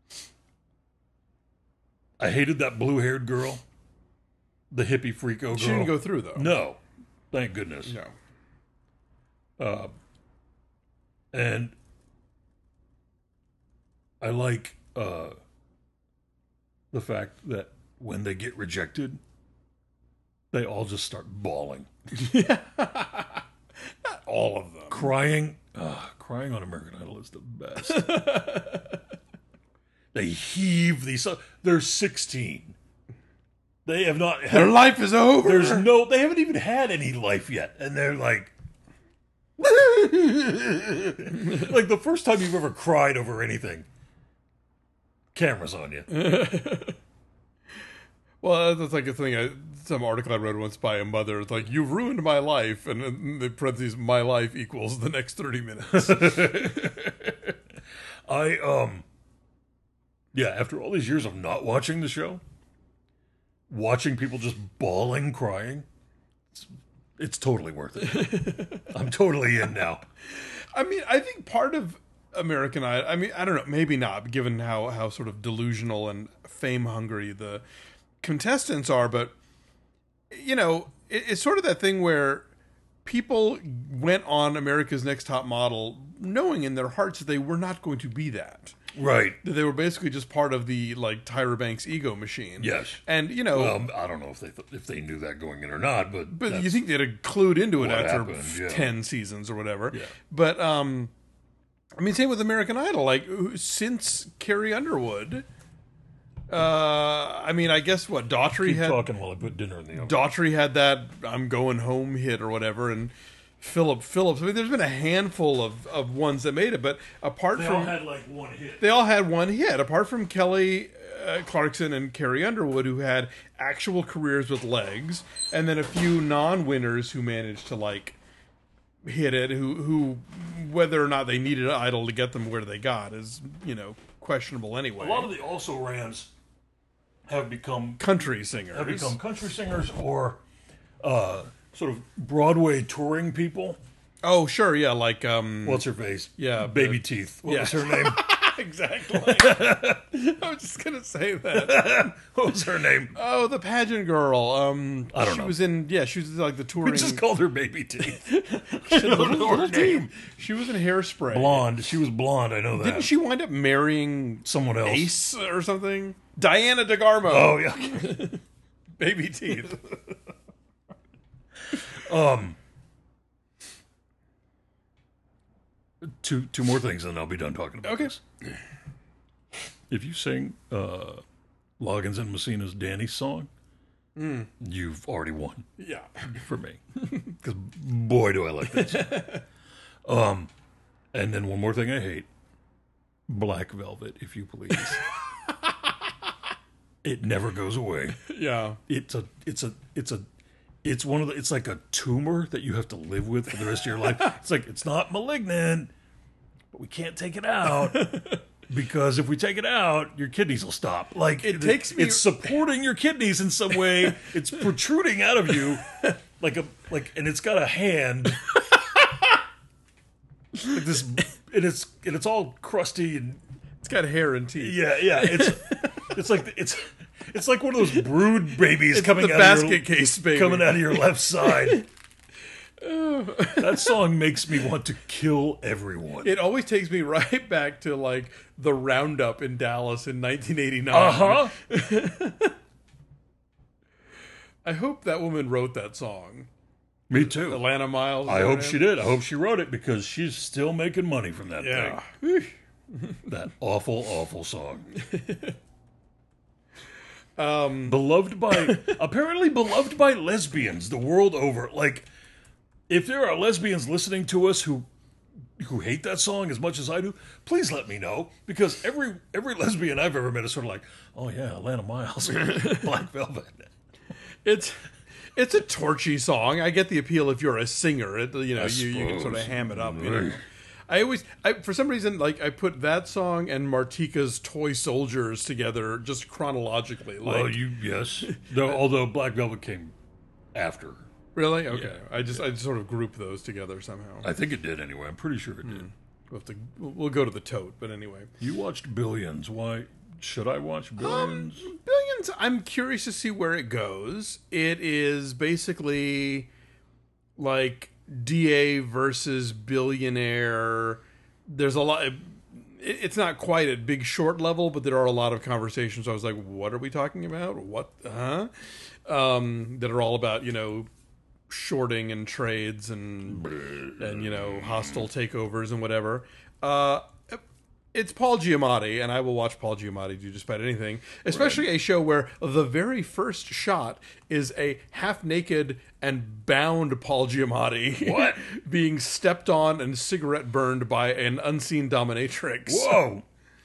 I hated that blue-haired girl. The hippie freako girl. She didn't go through though. No. Thank goodness. No. Uh, and I like uh, the fact that when they get rejected, they all just start bawling. Not all of them. Crying. Uh, crying on American Idol is the best. They heave these. They're sixteen. They have not had. Their life is over. There's no. They haven't even had any life yet, and they're like. Like the first time you've ever cried over anything, camera's on you. Well, that's like a thing. I, some article I read once by a mother. It's like, you've ruined my life, and in the parentheses, my life equals the next thirty minutes. I um, yeah. After all these years of not watching the show, watching people just bawling, crying, it's, it's totally worth it. I'm totally in now. I mean, I think part of American Idol, I mean, I don't know, maybe not, given how, how sort of delusional and fame hungry the contestants are, but, you know, it, it's sort of that thing where people went on America's Next Top Model knowing in their hearts that they were not going to be that. Right. That they were basically just part of the, like, Tyra Banks ego machine. Yes. And, you know... Well, I don't know if they th- if they knew that going in or not, but But that's you think they'd have clued into it what after happened, yeah. ten seasons or whatever. Yeah. But, um... I mean, same with American Idol. Like, since Carrie Underwood... Uh, I mean, I guess, what, Daughtry keep had... talking while I put dinner in the oven. Daughtry had that I'm going home hit or whatever, and Philip Phillips. I mean, there's been a handful of, of ones that made it, but apart they from... all had like one hit. They all had one hit, apart from Kelly uh, Clarkson and Carrie Underwood, who had actual careers with legs, and then a few non-winners who managed to, like, hit it, who, who whether or not they needed an idol to get them where they got is, you know, questionable anyway. A lot of the also-rans have become country singers. have become country singers or uh, sort of Broadway touring people. Oh, sure, yeah, like... um What's her face? Yeah, Baby but- Teeth. What yeah. was her name? Exactly. I was just going to say that. What was her name? Oh, the pageant girl. Um, I don't she know. was in, yeah, she was like the touring... We just called her Baby Teeth. I don't know her name. She was in Hairspray. Blonde. She was blonde. I know that. Didn't she wind up marrying Someone else. Ace or something? Diana DeGarmo. Oh yeah. Baby teeth. um. Two two more things, and then I'll be done talking about Okay. this. If you sing uh, Loggins and Messina's Danny's song, you've already won Yeah. for me. Because boy, do I like that song. um, and then one more thing I hate: Black Velvet, if you please. It never goes away. Yeah. It's a, it's a, it's a, it's one of the, it's like a tumor that you have to live with for the rest of your life. It's like, it's not malignant, but we can't take it out because if we take it out, your kidneys will stop. Like It takes me- it's supporting your kidneys in some way. It's protruding out of you like a, like, and it's got a hand like this, and it's and it's all crusty and It's got hair and teeth. yeah, yeah. It's it's like it's it's like one of those brood babies It's coming the out basket of your, case baby. coming out of your left side. That song makes me want to kill everyone. It always takes me right back to like the roundup in Dallas in nineteen eighty-nine. Uh huh. I hope that woman wrote that song. Me too. Atlanta Miles. I is hope her she name? did. I hope she wrote it because she's still making money from that Yeah. thing. That awful, awful song. Um, beloved by apparently beloved by lesbians the world over. Like, if there are lesbians listening to us who who hate that song as much as I do, please let me know, because every every lesbian I've ever met is sort of like, oh yeah, Atlanta Miles, Black Velvet. it's it's a torchy song. I get the appeal if you're a singer. It, you know, I you, you can sort of suppose. ham it up. You know. I always, I, for some reason, like I put that song and Martika's "Toy Soldiers" together just chronologically. Like, Well, you yes, no, although Black Velvet came after. really? Okay, I just I just sort of group those together somehow. I think it did anyway. I'm pretty sure it did. We'll, have to, we'll we'll go to the tote, but anyway. You watched Billions. Why should I watch Billions? Um, Billions, I'm curious to see where it goes. It is basically like D A versus Billionaire. There's a lot. It, it's not quite at Big Short level, but there are a lot of conversations. I was like, what are we talking about? What? Huh? Um, that are all about, you know, shorting and trades and, and you know, hostile takeovers and whatever. Uh, It's Paul Giamatti, and I will watch Paul Giamatti do just about anything, especially right. a show where the very first shot is a half-naked and bound Paul Giamatti what? being stepped on and cigarette burned by an unseen dominatrix. Whoa!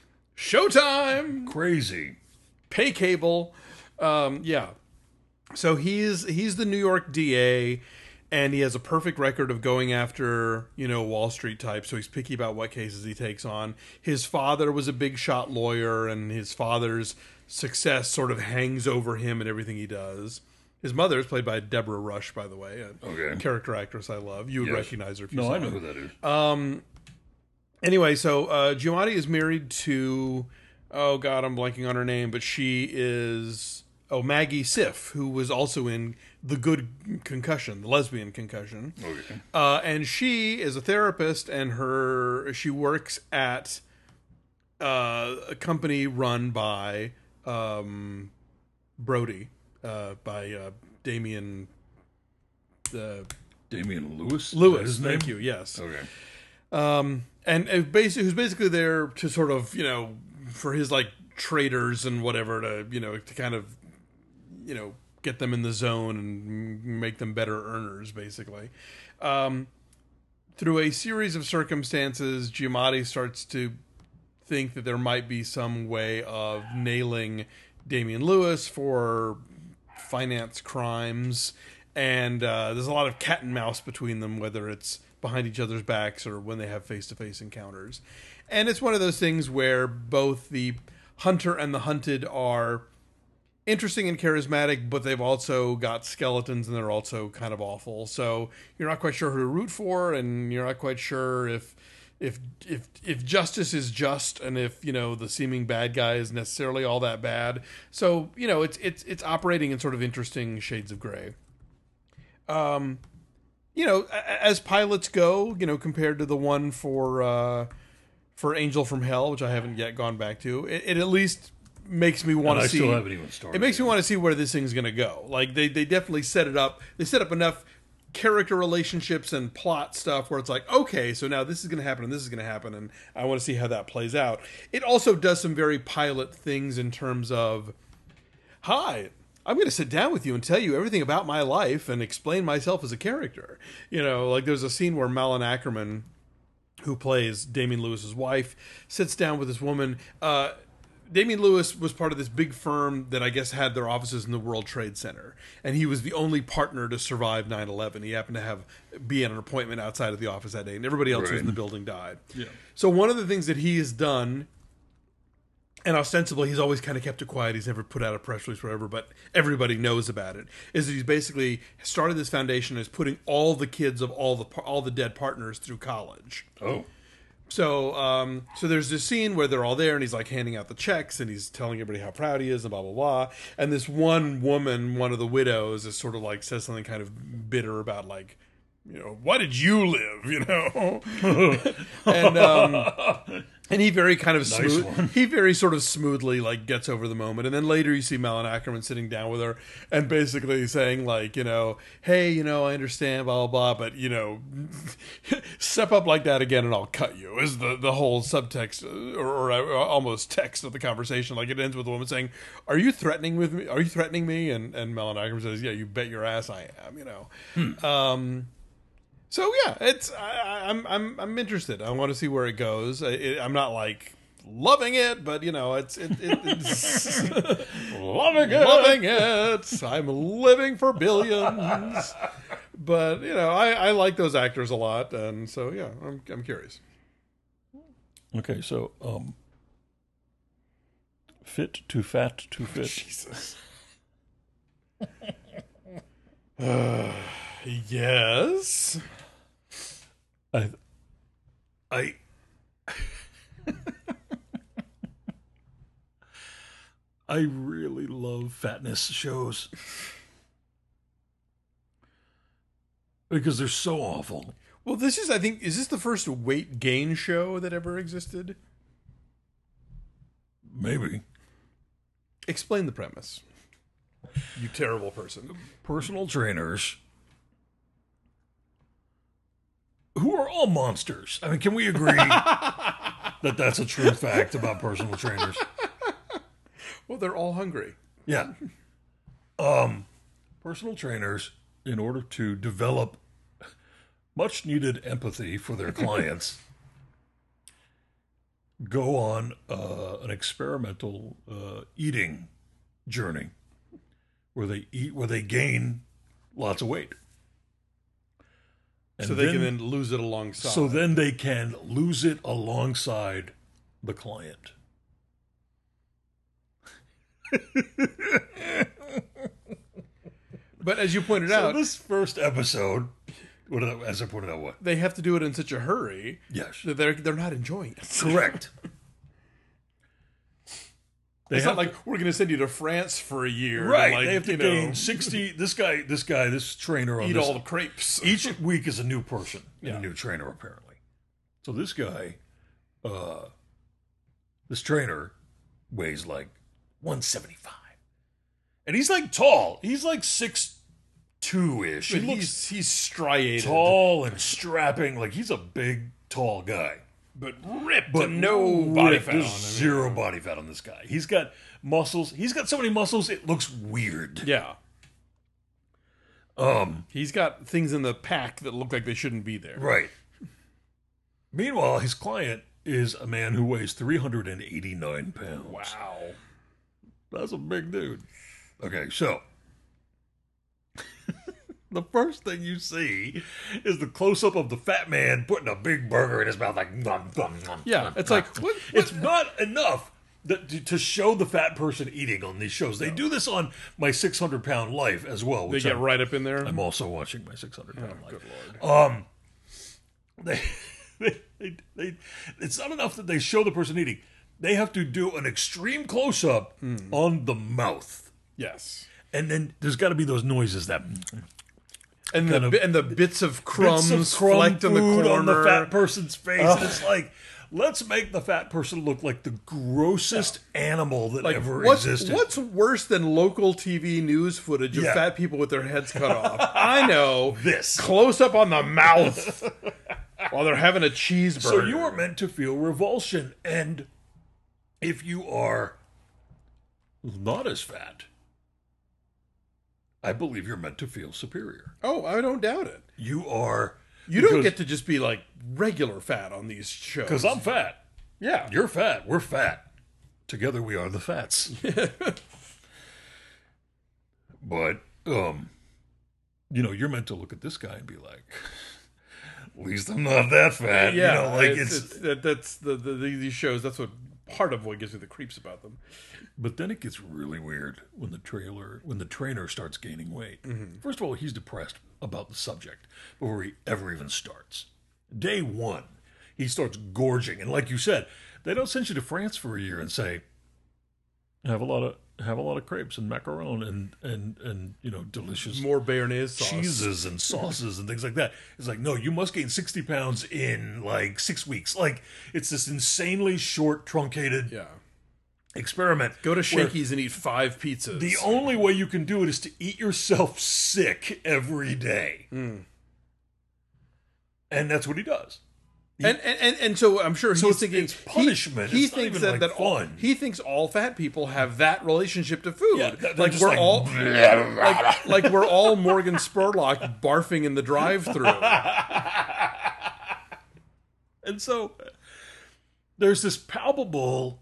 Showtime! Crazy. Pay cable. Um, yeah. So he's he's the New York D A, and he has a perfect record of going after, you know, Wall Street types, so he's picky about what cases he takes on. His father was a big shot lawyer, and his father's success sort of hangs over him and everything he does. His mother is played by Deborah Rush, by the way, a okay. character actress I love. You would yes. recognize her if you no, saw I know her. who that is. Um, anyway, so uh, Giamatti is married to, oh God, I'm blanking on her name, but she is... Oh, Maggie Siff, who was also in The Good Concussion, the lesbian Concussion. Okay. Uh, and she is a therapist, and her she works at uh, a company run by um, Brody, uh, by uh, Damian uh, Damian Lewis? Lewis. His Thank name? you. Yes. Okay. Um, and and basically, who's basically there to sort of, you know, for his like traders and whatever to, you know, to kind of, you know, get them in the zone and make them better earners, basically. Um, through a series of circumstances, Giamatti starts to think that there might be some way of nailing Damian Lewis for finance crimes. And uh, there's a lot of cat and mouse between them, whether it's behind each other's backs or when they have face-to-face encounters. And it's one of those things where both the hunter and the hunted are interesting and charismatic, but they've also got skeletons and they're also kind of awful. So you're not quite sure who to root for, and you're not quite sure if if if if justice is just, and if, you know, the seeming bad guy is necessarily all that bad. So, you know, it's it's it's operating in sort of interesting shades of gray. Um, you know, as pilots go, you know, compared to the one for uh, for Angel from Hell, which I haven't yet gone back to, it, it at least makes me want and to I see. still haven't even started. It makes me want to see where this thing's going to go. Like they, they definitely set it up. They set up enough character relationships and plot stuff where it's like, okay, so now this is going to happen and this is going to happen, and I want to see how that plays out. It also does some very pilot things in terms of, hi, I'm going to sit down with you and tell you everything about my life and explain myself as a character. You know, like there's a scene where Malin Ackerman, who plays Damian Lewis's wife, sits down with this woman. Uh, Damian Lewis was part of this big firm that I guess had their offices in the World Trade Center, and he was the only partner to survive nine eleven. He happened to have be at an appointment outside of the office that day, and everybody else right. who was in the building died. Yeah. So one of the things that he has done and ostensibly he's always kind of kept it quiet. He's never put out a press release, or whatever, but everybody knows about it. Is that he's basically started this foundation and is putting all the kids of all the all the dead partners through college. Oh. So, um, so there's this scene where they're all there, and he's like handing out the checks, and he's telling everybody how proud he is, and blah blah blah. And this one woman, one of the widows, is sort of like says something kind of bitter about like, you know, why did you live? You know, and um, and he very kind of Nice smooth. one. He very sort of smoothly like gets over the moment, and then later you see Malin Ackerman sitting down with her and basically saying like, you know, hey, you know, I understand, blah blah blah, but you know, step up like that again, and I'll cut you. Is the the whole subtext or, or, or almost text of the conversation? Like it ends with the woman saying, "Are you threatening with me? Are you threatening me?" And and Malin Ackerman says, "Yeah, you bet your ass I am." You know. Hmm. Um, So yeah, it's I, I'm I'm I'm interested. I want to see where it goes. I, it, I'm not like loving it, but you know, it's it, it, it's Loving it. loving it. I'm living for billions. But you know, I, I like those actors a lot, and so yeah, I'm I'm curious. Okay, so um, fit to fat to fit. Jesus. uh, yes. I, I, I really love fatness shows because they're so awful. Well, this is, I think, is this the first weight gain show that ever existed? Maybe. Explain the premise. You terrible person. Personal trainers who are all monsters. I mean, can we agree that that's a true fact about personal trainers? Well, they're all hungry. Yeah. Um, personal trainers, in order to develop much needed empathy for their clients, go on uh, an experimental uh, eating journey where they eat, where they gain lots of weight. And so they then, can then lose it alongside. So then they can lose it alongside the client. But as you pointed So out, this first episode, what did I, as I pointed out, what? they have to do it in such a hurry Yes. that they're they're not enjoying it. Correct. They It's have not like we're going to send you to France for a year, right. And like, they have to you gain know, sixty. This guy, this guy, this trainer on eat this, all the crepes. each week is a new person and Yeah. a new trainer apparently. So this guy, uh, this trainer weighs like one seventy-five, and he's like tall. He's like six two ish. He But looks he's he's striated, tall and strapping. Like he's a big, tall guy. but ripped, But and no body ripped. fat on There's him. zero body fat on this guy. He's got muscles. He's got so many muscles, it looks weird. Yeah, Um, he's got things in the pack that look like they shouldn't be there. right. Meanwhile, his client is a man who weighs three hundred eighty-nine pounds. Wow. That's a big dude. Okay, so the first thing you see is the close-up of the fat man putting a big burger in his mouth, like nom, nom, nom, Yeah, nom, it's nom. like what, what- It's not enough that, to, to show the fat person eating on these shows. They do this on My six hundred pound Life as well. they Which get I'm, right up in there. I'm also watching My six hundred pound Oh, Life. good lord. Um, they, they, they, they, it's not enough that they show the person eating. They have to do an extreme close up on the mouth, Yes. and then there's got to be those noises that And the kind of bi- and the bits of crumbs bits of crumb flecked in the food corner. on the fat person's face. And it's like, let's make the fat person look like the grossest animal that like ever what's, existed. what's worse than local T V news footage of Yeah. fat people with their heads cut off? I know. This. Close up on the mouth while they're having a cheeseburger. So you are meant to feel revulsion, and if you are not as fat, I believe you're meant to feel superior. Oh, I don't doubt it. You are. You don't get to just be like regular fat on these shows. Because I'm fat. yeah. You're fat. We're fat. Together we are the fats. But, um, you know, you're meant to look at this guy and be like, at least I'm not that fat. Yeah, You know, like it's, it's, it's- that, that's the, the these shows. That's what part of what gives me the creeps about them. But then it gets really weird when the trailer, when the trainer starts gaining weight. Mm-hmm. First of all, he's depressed about the subject before he ever even starts. Day one, he starts gorging, and like you said, they don't send you to France for a year and say, have a lot of have a lot of crepes and macaron and and and you know delicious More béarnaise sauce. cheeses and sauces and things like that. It's like, no, you must gain sixty pounds in like six weeks. Like, it's this insanely short, truncated Yeah. experiment. Go to where Shakey's and eat five pizzas. the only way you can do it is to eat yourself sick every day. Mm. And that's what he does. And, and and and so I'm sure he's So it's- thinking it's punishment. He, he It's not thinks even, that, like, that all, fun. he thinks all fat people have that relationship to food. Yeah, they're like just we're like, all like, like we're all Morgan Spurlock barfing in the drive-through. And so there's this palpable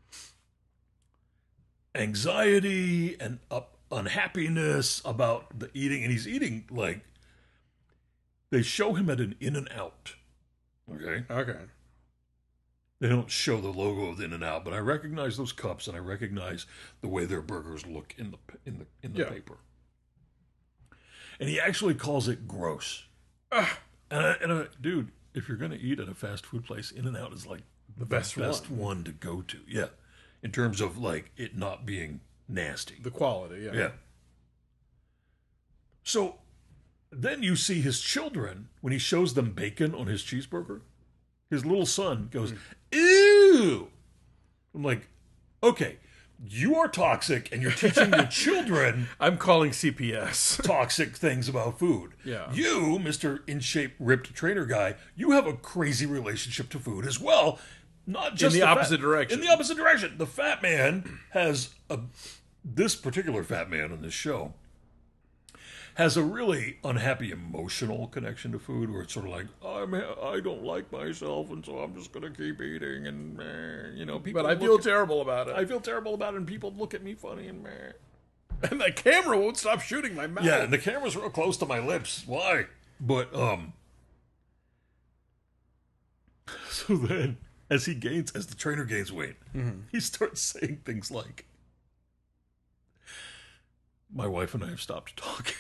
anxiety and up unhappiness about the eating, and he's eating like they show him at an In-N-Out. Okay, Okay. they don't show the logo of the In-N-Out, but I recognize those cups and I recognize the way their burgers look in the in the in the Yeah. paper. And he actually calls it gross. Ugh. And, I, and I, dude, if you're going to eat at a fast food place, In-N-Out is like the best best one. one to go to. Yeah, in terms of like it not being nasty. The quality, yeah. Yeah. So then you see his children when he shows them bacon on his cheeseburger. His little son goes, "Ew!" I'm like, okay, you are toxic, and you're teaching your children I'm calling C P S. toxic things about food. Yeah. You, Mister In Shape Ripped Trainer Guy, you have a crazy relationship to food as well. Not just the fat- opposite direction. In the opposite direction. The fat man has a this particular fat man on this show has a really unhappy emotional connection to food, where it's sort of like, I'm I don't like myself, and so I'm just going to keep eating, and meh, you know, people. But I look feel at- terrible about it. I feel terrible about it, and people look at me funny, and meh. and the camera won't stop shooting my mouth. Yeah, and the camera's real close to my lips. Why? But um so then as he gains as the trainer gains weight, he starts saying things like, my wife and I have stopped talking.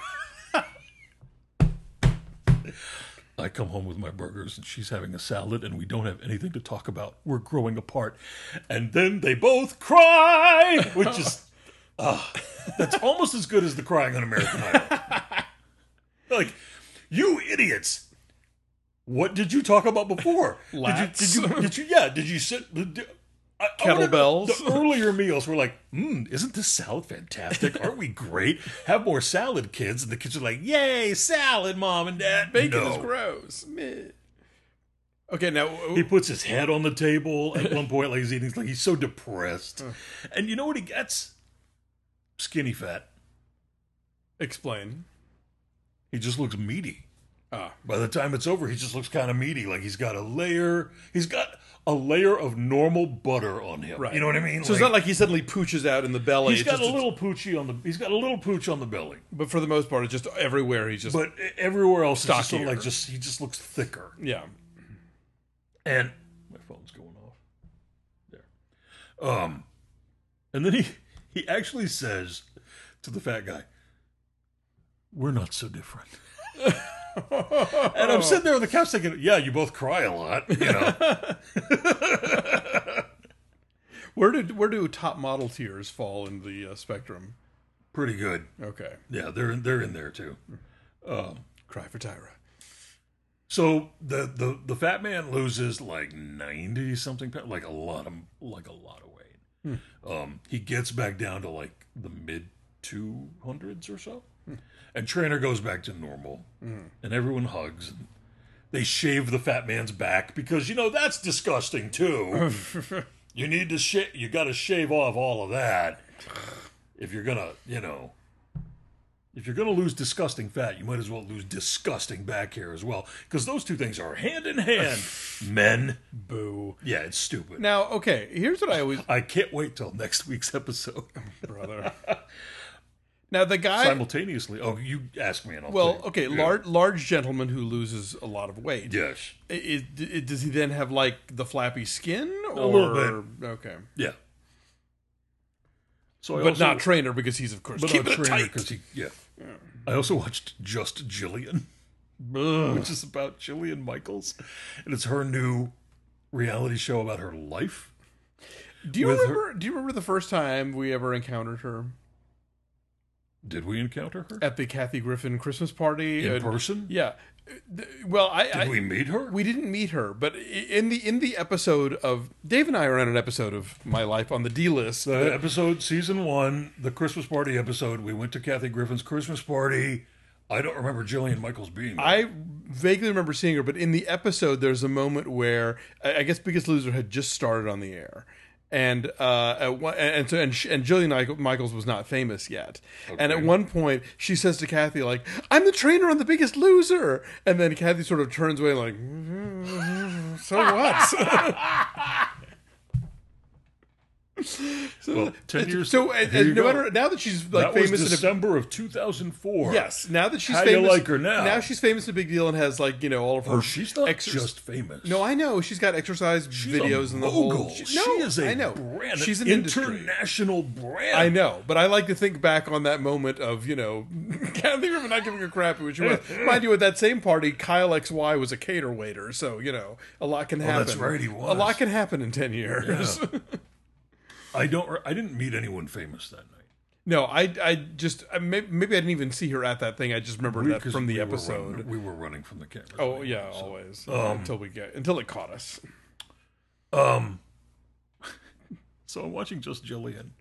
I come home with my burgers and she's having a salad and we don't have anything to talk about. We're growing apart. And then they both cry, which is uh, that's almost as good as the crying on American Idol. Like, you idiots. What did you talk about before? Lats. Did you, did you, did you, yeah, did you sit, did, I, I wanna know, Kettlebells. The earlier meals were like, mm, isn't this salad fantastic? Aren't we great? Have more salad, kids. And the kids are like, yay, salad, mom and dad. Bacon No. is gross. Meh. Okay, now He puts his head on the table at one point, like he's eating. Like he's so depressed. And you know what he gets? Skinny fat. explain. He just looks meaty. Ah, By the time it's over, he just looks kind of meaty. Like he's got a layer. He's got a layer of normal butter on him. right. You know what I mean? So it's not like he suddenly pooches out in the belly. he's It's got just a little poochy on the. He's got a little pooch on the belly. but for the most part, it's just everywhere. He's just But everywhere else, it's just sort of Stockier. like just he just looks thicker. yeah. And my phone's going off. There. Um, and then he he actually says to the fat guy, "We're not so different." And I'm sitting there on the couch thinking, "Yeah, you both cry a lot, you know." Where did where do top model tiers fall in the uh, spectrum? Pretty good. Okay, Yeah, they're they're in there too. Um, cry for Tyra. so the the the fat man loses like ninety something pounds, like a lot of like a lot of weight. Um, he gets back down to like the mid two hundreds or so, and Trainer goes back to normal, and everyone hugs. And they shave the fat man's back because you know that's disgusting too. You need to shave. You got to shave off all of that if you're gonna, you know. If you're going to lose disgusting fat, you might as well lose disgusting back hair as well. Because those two things are hand in hand, men. Boo. Yeah, it's stupid. Now, okay, here's what I always I can't wait till next week's episode. brother. Now the guy. Simultaneously. Oh, you ask me and I'll Well, tell you. okay, Yeah. large large gentleman who loses a lot of weight. Yes. I- I- does he then have like the flappy skin, or, A little Okay. Yeah. So I But also, not trainer because he's, of course, but keeping not it trainer tight. because he, yeah. I also watched Just Jillian, Ugh. which is about Jillian Michaels, and it's her new reality show about her life. Do you with remember? Do you remember the first time we ever encountered her Did we encounter her at the Kathy Griffin Christmas party in Uh, person? Yeah. Th- Well, I Did I, we meet her? we didn't meet her, but i- in the in the episode of Dave and I are on an episode of My Life on the D List. The episode, season one, the Christmas party episode. We went to Kathy Griffin's Christmas party. I don't remember Jillian Michaels being there. I vaguely remember seeing her, but in the episode, there's a moment where I I guess Biggest Loser had just started on the air, and uh, at one, and so and, sh- and Jillian Michaels was not famous yet. And at Okay. one point, she says to Kathy, like, "I'm the trainer on The Biggest Loser," and then Kathy sort of turns away, like, "So what?" So, Well, ten years. so and, here you and no go. matter now that she's like that was famous in a December of two thousand four. Yes, now that she's How do you famous, like her now? she's famous in a big deal and has like you know all of her. Oh, she's not exer- just famous. No, I know she's got exercise She's videos a and the mogul. whole. She, no, is a I know brand. she's an an industry. international brand. I know, but I like to think back on that moment of you know Kathy Griffin not giving her crap, which was mind you at that same party, Kyle X Y was a cater waiter, so you know a lot can happen. Oh, that's right, he A was. lot can happen in ten years. I don't. I didn't meet anyone famous that night. No, I, I just I, maybe, maybe I didn't even see her at that thing. I just remember that Because from the we were episode. running- we were running from the camera. Oh yeah, always until we get until it caught us. Um. So I'm watching Just Jillian.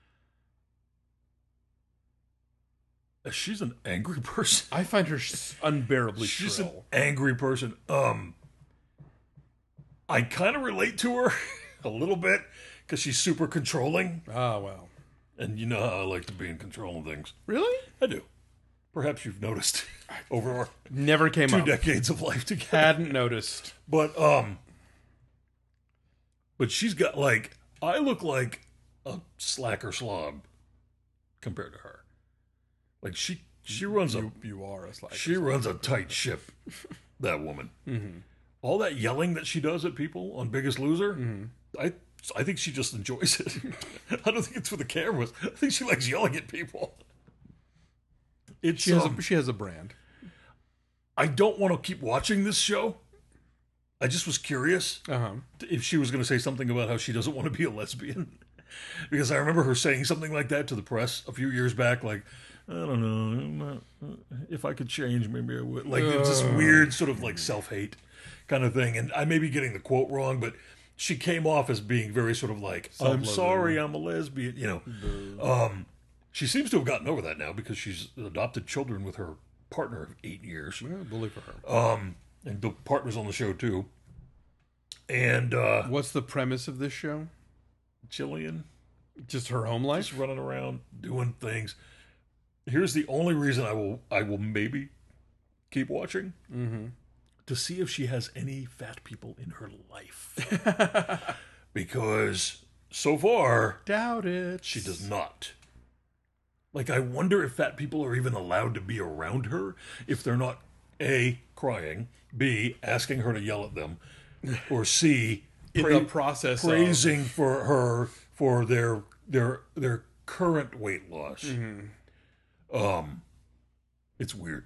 She's an angry person. I find her s- unbearably She's shrill. an angry person. Um. I kind of relate to her a little bit because she's super controlling, Ah, well. and you know how I like to be in control of things. Really? I do. Perhaps you've noticed over our Never came two up. decades of life together. Hadn't noticed. But um but she's got like I look like a slacker slob compared to her. Like she she runs a You, you are a slacker. she runs a tight ship, that woman. Mm-hmm. All that yelling that she does at people on Biggest Loser, Mm-hmm. I I think she just enjoys it. I don't think it's for the cameras. I think she likes yelling at people. It's She has um, a she has a brand. I don't want to keep watching this show. I just was curious Uh huh. if she was going to say something about how she doesn't want to be a lesbian. Because I remember her saying something like that to the press a few years back, like, I don't know, I'm not, if I could change, maybe I would. Like, it's this weird sort of like self-hate kind of thing. And I may be getting the quote wrong, but she came off as being very sort of like, I'm Self-loathing. sorry, I'm a lesbian, you know. Um, she seems to have gotten over that now because she's adopted children with her partner of eight years. Yeah, bully for her. Um, and the partner's on the show too. And uh, What's the premise of this show? Jillian Just her home life. just running around doing things. Here's the only reason I will I will maybe keep watching Mm-hmm. to see if she has any fat people in her life. Because so far Doubt it. she does not. Like, I wonder if fat people are even allowed to be around her if they're not A, crying, B, asking her to yell at them, or C, in pra- the process of praising for her for their their their current weight loss. Mm-hmm. Um, it's weird.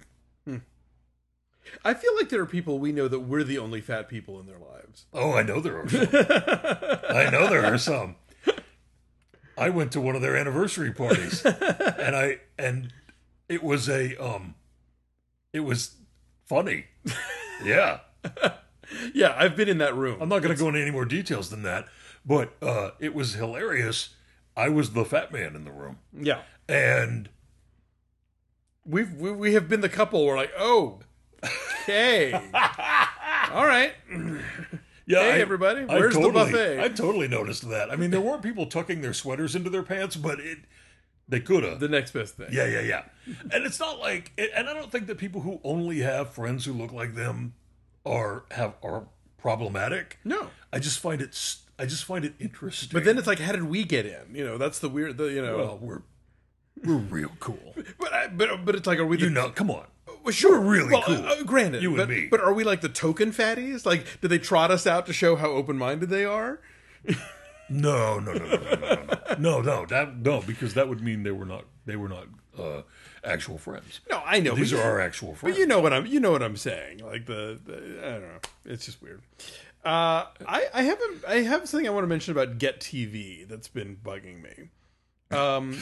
I feel like there are people we know that we're the only fat people in their lives. Oh, I know there are some. I know there are some. I went to one of their anniversary parties, and I and it was a um, it was funny. Yeah, Yeah, I've been in that room. I'm not going to go into any more details than that, but uh, it was hilarious. I was the fat man in the room, Yeah, and we've we, we have been the couple. We're like, oh, okay, all right. yeah, Hey, I- everybody, I where's the totally- buffet? I totally noticed that. I mean, there weren't people tucking their sweaters into their pants, but it they could have. The next best thing. Yeah, yeah, yeah. And it's not like, and I don't think that people who only have friends who look like them are have are problematic. No, I just find it, s- I just find it interesting. but then it's like, how did we get in? You know, that's the weird. The, you know, well, we're we're real cool. but I, but but it's like, are we the You know, come on. Well, sure, We're really well, cool. Uh, uh, granted, You and but, me. but are we like the token fatties? Like, did they trot us out to show how open minded they are? No, no, no, no, no, no, no, no, no, that no, because that would mean they were not they were not uh, actual friends. No, I know. These but are you- our actual friends. But you know what I'm you know what I'm saying. Like the, the I don't know. It's just weird. Uh, I I haven't I have something I want to mention about Get T V that's been bugging me. Um,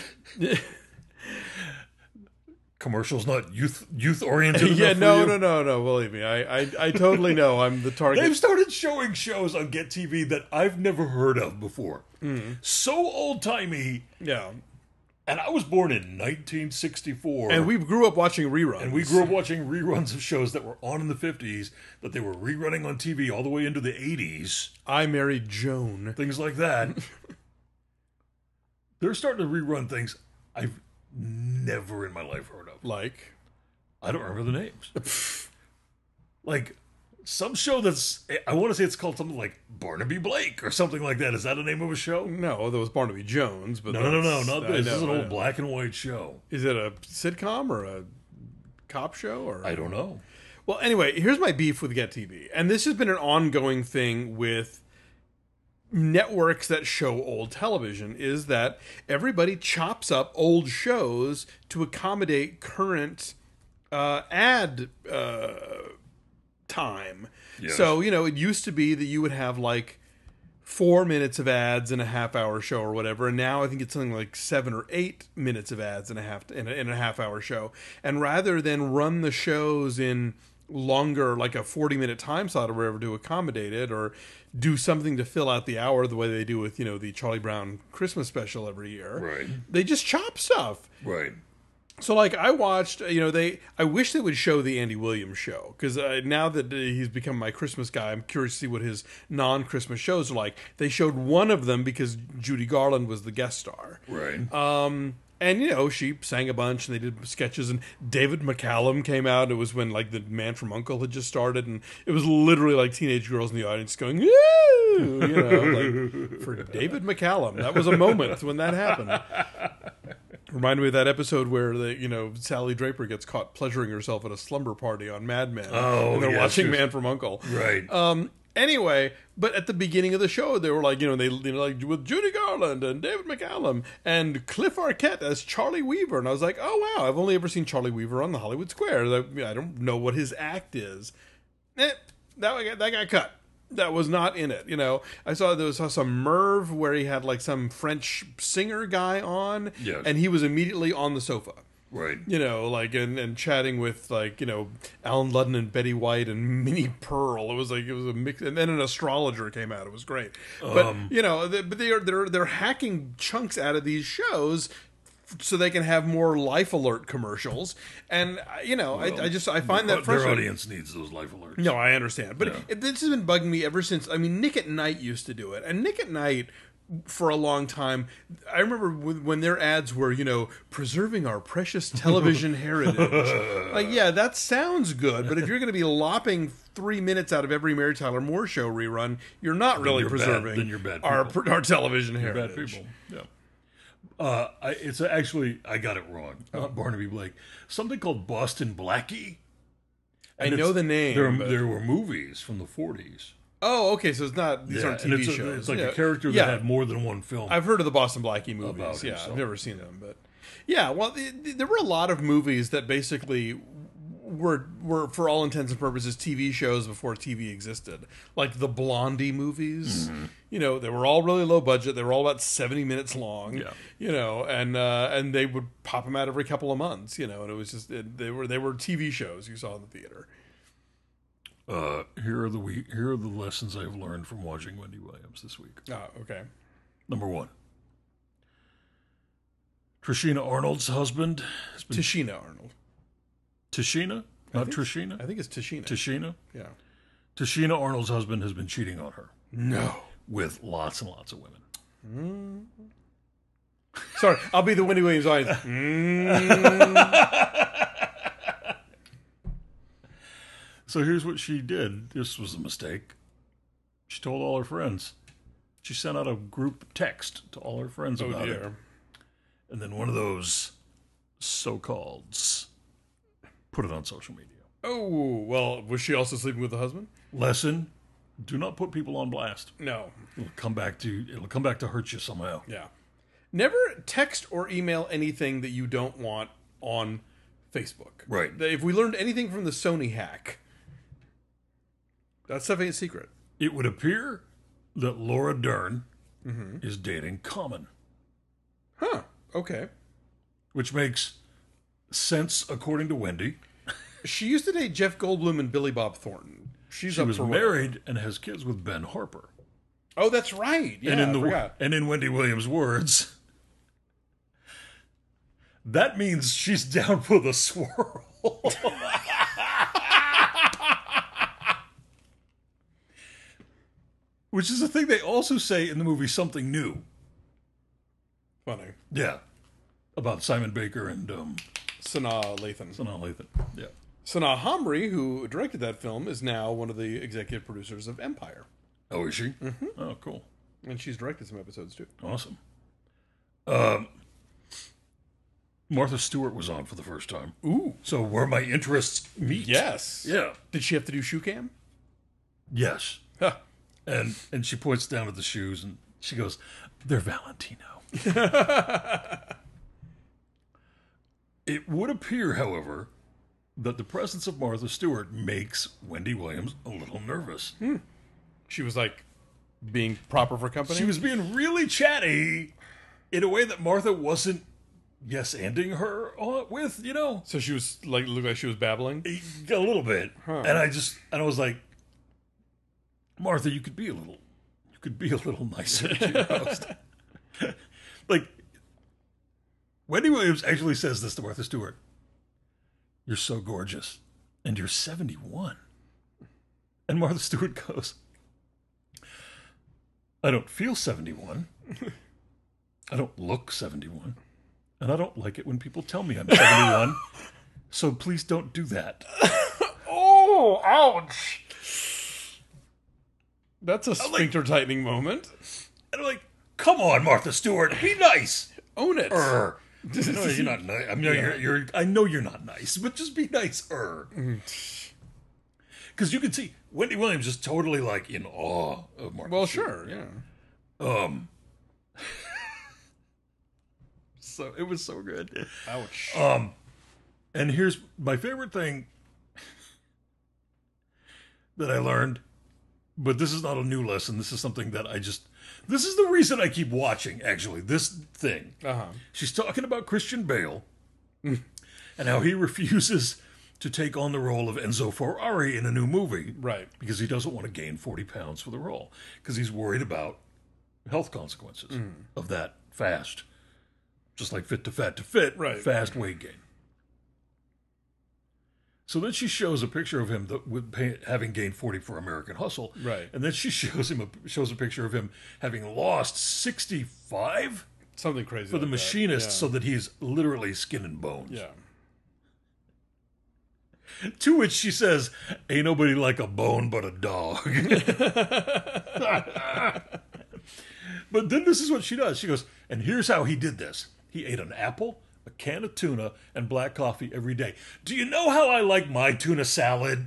Commercials not youth youth oriented. yeah, enough no, for you? no, no, no. Believe me, I I, I totally know I'm the target. They've started showing shows on Get T V that I've never heard of before. Mm-hmm. So old timey, Yeah, and I was born in nineteen sixty-four, and we grew up watching reruns. and we grew up watching reruns of shows that were on in the fifties that they were rerunning on T V all the way into the eighties, I Married Joan. things like that. They're starting to rerun things I've never in my life heard of. Like, I don't remember the names. Like some show that's I want to say it's called something like Barnaby Blake or something like that. Is that a name of a show? no, there was Barnaby Jones, but No, no, no, no, that's- not I this. This is know, an I old know. black and white show. Is it a sitcom or a cop show or? I don't know. Well, anyway, here's my beef with Get T V, and this has been an ongoing thing with networks that show old television, is that everybody chops up old shows to accommodate current uh, ad uh, time. Yes. So, you know, it used to be that you would have like four minutes of ads in a half hour show or whatever, and now I think it's something like seven or eight minutes of ads in a half in a, in a half hour show. And rather than run the shows in longer, like a forty minute time slot or whatever to accommodate it, or do something to fill out the hour the way they do with, you know, the Charlie Brown Christmas special every year, Right. they just chop stuff. Right. So, like, I watched, you know, they, I wish they would show the Andy Williams show, because uh, now that uh, he's become my Christmas guy, I'm curious to see what his non-Christmas shows are like. They showed one of them because Judy Garland was the guest star. Right. Um, and, you know, she sang a bunch, and they did sketches, and David McCallum came out. It was when, like, The Man from U N C L E had just started, and it was literally, like, teenage girls in the audience going, "Woo!" You know, like, for David McCallum. That was a moment when that happened. Reminded me of that episode where the you know Sally Draper gets caught pleasuring herself at a slumber party on Mad Men. Oh, and they're yes, watching yes. Man from U N C L E. Right. Um. Anyway, but at the beginning of the show, they were like, you know, they you know, like with Judy Garland and David McCallum and Cliff Arquette as Charlie Weaver, and I was like, oh wow, I've only ever seen Charlie Weaver on the Hollywood Square. I don't know what his act is. Eh, that got, that got cut. That was not in it, you know. I saw there was saw some Merv where he had like some French singer guy on, Yes. and he was immediately on the sofa, Right. you know, like and, and chatting with like you know Alan Ludden and Betty White and Minnie Pearl. It was like it was a mix, and then an astrologer came out. It was great, but Um, you know, they, but they are they're they're hacking chunks out of these shows so they can have more Life Alert commercials, and uh, you know, I, I just I find their, that frustrating. their audience needs those life alerts. No, I understand, but Yeah. it, this has been bugging me ever since. I mean, Nick at Night used to do it, and Nick at Night for a long time. I remember when when their ads were, you know, preserving our precious television heritage. Like, yeah, that sounds good, but if you're going to be lopping three minutes out of every Mary Tyler Moore Show rerun, you're not really you're bad- preserving then you're bad our people. our television Bad heritage. people. Yeah. Uh, I, it's actually I got it wrong. Not Barnaby Blake. Something called Boston Blackie. I And know it's- the name. There, but- there were movies from the forties. Oh, okay, so it's not these Yeah, aren't T and V it's, a- shows. it's like Yeah. a character that Yeah. had more than one film. I've heard of the Boston Blackie movies. About Yeah, himself. I've never seen them, but yeah. Well, th- th- there were a lot of movies that basically were were for all intents and purposes T V shows before T V existed, like the Blondie movies. Mm-hmm. You know, they were all really low budget. They were all about seventy minutes long. Yeah. You know, and uh, and they would pop them out every couple of months. You know, and it was just it, they were they were T V shows you saw in the theater. Uh, here are the we, here are the lessons I've learned from watching Wendy Williams this week. Oh, okay. Number one, Trishina Arnold's husband has been Tashina Arnold. Tashina, not think- Trishina. I think it's Tashina. Tashina. yeah. Tashina Arnold's husband has been cheating on her No. with lots and lots of women. Sorry, I'll be the Wendy Williams audience. Mm. So here's what she did. This was a mistake. She told all her friends. She sent out a group text to all her friends Oh about it. dear. And then one of those so-calls put it on social media. Oh, well, was she also sleeping with the husband? Lesson, Do not put people on blast. No. It'll come back to it'll come back to hurt you somehow. Yeah. Never text or email anything that you don't want on Facebook. Right. If we learned anything from the Sony hack, that stuff ain't secret. It would appear that Laura Dern Mm-hmm. is dating Common, Huh. Okay. which makes sense according to Wendy. She used to date Jeff Goldblum and Billy Bob Thornton. She's She up was for married and has kids with Ben Harper. Oh, that's right. Yeah, and in I the forgot. and in Wendy Williams' words, that means she's down for the swirl. Which is the thing they also say in the movie Something New. Funny. Yeah. About Simon Baker and um, Sanaa Lathan. Sanaa Lathan. Yeah. Sanaa Hamri, who directed that film, is now one of the executive producers of Empire. Oh, is she? Mm-hmm. Oh, cool. And she's directed some episodes, too. Awesome. Um, Martha Stewart was on for the first time. Ooh. So where my interests meet. Yes. Yeah. Did she have to do shoe cam? Yes. Huh. And and she points down at the shoes and she goes, "They're Valentino." It would appear, however, that the presence of Martha Stewart makes Wendy Williams a little nervous. Hmm. She was like being proper for company? She was being really chatty in a way that Martha wasn't yes-anding her on, with, you know? So she was like, looked like she was babbling? A little bit. Huh. And I just, and I was like, Martha, you could be a little, you could be a little nicer to your host. Like, Wendy Williams actually says this to Martha Stewart. "You're so gorgeous. And you're seventy-one. And Martha Stewart goes, "I don't feel seventy-one. I don't look seventy-one. And I don't like it when people tell me I'm seventy-one. So please don't do that." Oh, ouch. That's a sphincter tightening moment. And I'm like, come on, Martha Stewart, be nice. Own it. Er. No, you're not nice. I mean, Yeah. you're, you're, I know you're not nice, but just be nicer. Because you can see Wendy Williams is totally like in awe of Martha Well, Stewart. sure, yeah. Um. So it was so good. Ouch. Um, and here's my favorite thing that I learned, but this is not a new lesson. This is something that I just, this is the reason I keep watching, actually, this thing. Uh-huh. She's talking about Christian Bale and how he refuses to take on the role of Enzo Ferrari in a new movie. Right. Because he doesn't want to gain forty pounds for the role. Because he's worried about health consequences of that fast. Just like Fit to Fat to Fit, Right. fast weight gain. So then she shows a picture of him that, with pay, having gained forty for American Hustle. Right. And then she shows him a, shows a picture of him having lost sixty-five Something crazy for the like that. machinist Yeah. so that he's literally skin and bones. Yeah. To which she says, "Ain't nobody like a bone but a dog." But then this is what she does. She goes, and here's how he did this. He ate an apple, a can of tuna, and black coffee every day. Do you know how I like my tuna salad?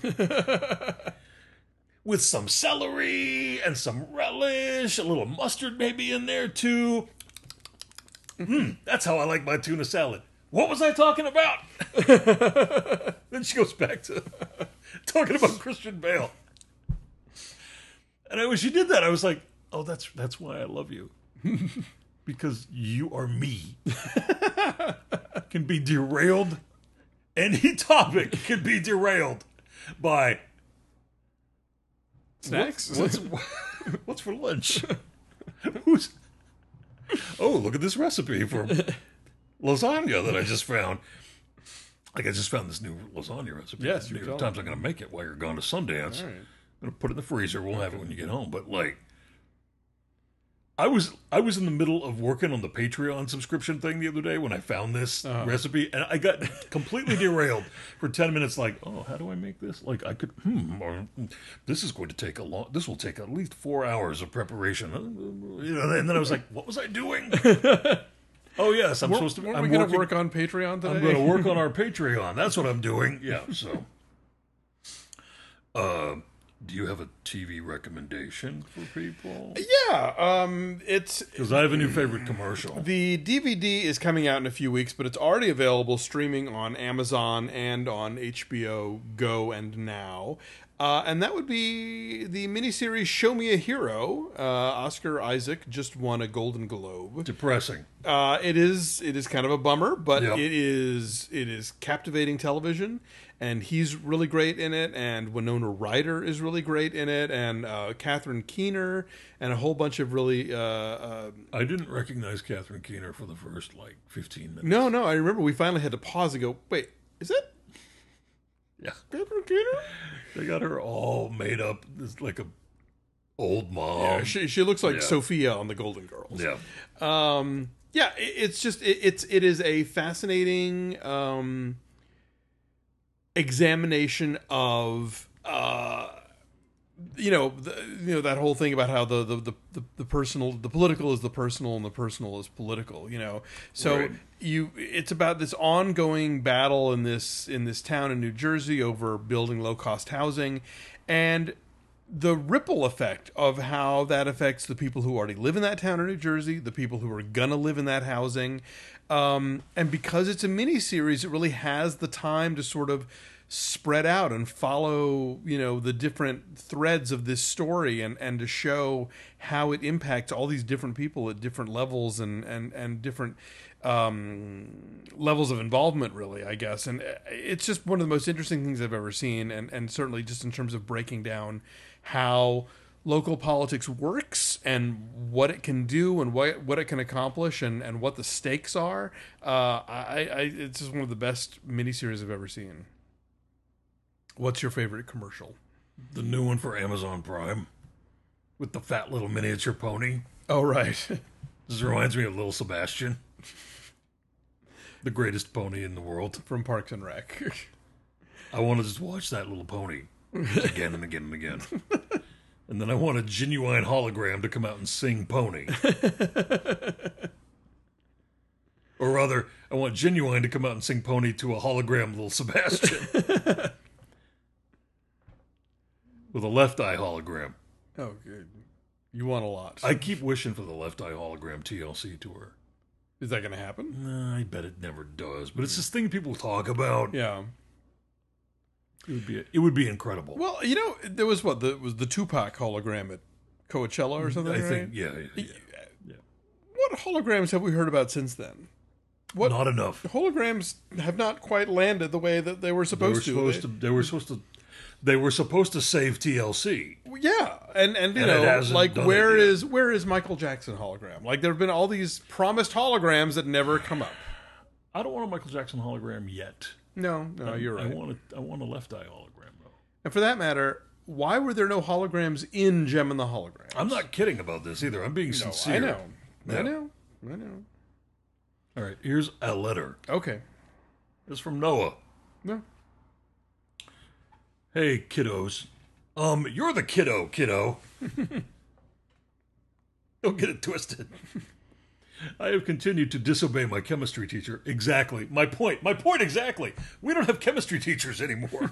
With some celery and some relish, a little mustard maybe in there too. Mm, that's how I like my tuna salad. What was I talking about? Then she goes back to talking about Christian Bale. And I, when she did that, I was like, oh, that's that's why I love you. Because you are me. Can be derailed. Any topic can be derailed by Snacks? What's, what's, what's for lunch? Who's? Oh, look at this recipe for lasagna that I just found. Like I just found this new lasagna recipe. Yes, you New were York telling Times. I'm going to make it while you're gone to Sundance. All right. I'm going to put it in the freezer. We'll have it when you get home. But like, I was I was in the middle of working on the Patreon subscription thing the other day when I found this Uh-huh. recipe, and I got completely derailed for ten minutes. Like, oh, how do I make this? Like, I could, hmm, or this is going to take a long. This will take at least four hours of preparation. You know, and then I was like, what was I doing? Oh yes, I'm We're, supposed to. weren't I'm we going working, to work on Patreon today? I'm going to work on our Patreon. That's what I'm doing. Yeah. So, uh, Do you have a T V recommendation for people? Yeah, um, it's Because I have a new favorite commercial. the D V D is coming out in a few weeks, but it's already available streaming on Amazon and on H B O Go and Now. Uh, and that would be the miniseries Show Me a Hero. Uh, Oscar Isaac just won a Golden Globe. Depressing. Uh, it is it is kind of a bummer, but Yep. it is it is captivating television, and he's really great in it, and Winona Ryder is really great in it, and uh, Catherine Keener, and a whole bunch of really. Uh, uh, I didn't recognize Catherine Keener for the first, like, fifteen minutes. no, no, I remember we finally had to pause and go, wait, is it Yeah. Catherine Keener? They got her all made up as, like, a old mom. Yeah, she she looks like Yeah. Sophia on the Golden Girls. Yeah. Um, yeah, it, it's just it, it's it is a fascinating um, examination of uh, you know the, you know that whole thing about how the the, the the the personal the political is the personal and the personal is political. You know, so Right. you it's about this ongoing battle in this in this town in New Jersey over building low cost housing, and the ripple effect of how that affects the people who already live in that town in New Jersey, the people who are gonna live in that housing, um, and because it's a mini series, it really has the time to sort of spread out and follow, you know, the different threads of this story, and, and to show how it impacts all these different people at different levels and and and different um, levels of involvement, really, I guess. And it's just one of the most interesting things I've ever seen, and and certainly just in terms of breaking down how local politics works and what it can do and what what it can accomplish and, and what the stakes are. Uh, I, I it's just one of the best miniseries I've ever seen. What's your favorite commercial? The new one for Amazon Prime with the fat little miniature pony. Oh, right. This reminds me of Little Sebastian, the greatest pony in the world. From Parks and Rec. I want to just watch that little pony again and again and again. And then I want a genuine hologram to come out and sing Pony. Or rather, I want Genuine to come out and sing Pony to a hologram Little Sebastian. With a Left Eye hologram. Oh, good. You want a lot. I keep wishing for the Left Eye hologram T L C tour. Is that going to happen? Nah, I bet it never does. But it's this thing people talk about. Yeah. It would be it would be incredible. Well, you know, there was what the was the Tupac hologram at Coachella or something. I right? think, yeah, yeah, yeah. What holograms have we heard about since then? What Not enough. holograms have not quite landed the way that they were They supposed, were supposed to. to. They were supposed to. They were supposed to save T L C. They- yeah, and and you And it know, hasn't like done where it yet. is where is Michael Jackson hologram? Like there have been all these promised holograms that never come up. I don't want a Michael Jackson hologram yet. No, no, you're right. I want a, I want a Left Eye hologram though. And for that matter, why were there no holograms in Gem and the Hologram? I'm not kidding about this either. I'm being No, sincere. I know. Yeah. I know. I know. All right, here's a letter. Okay. It's from Noah. No. Hey, kiddos. Um, you're the kiddo, kiddo. Don't get it twisted. I have continued to disobey my chemistry teacher. Exactly. My point. My point exactly. We don't have chemistry teachers anymore.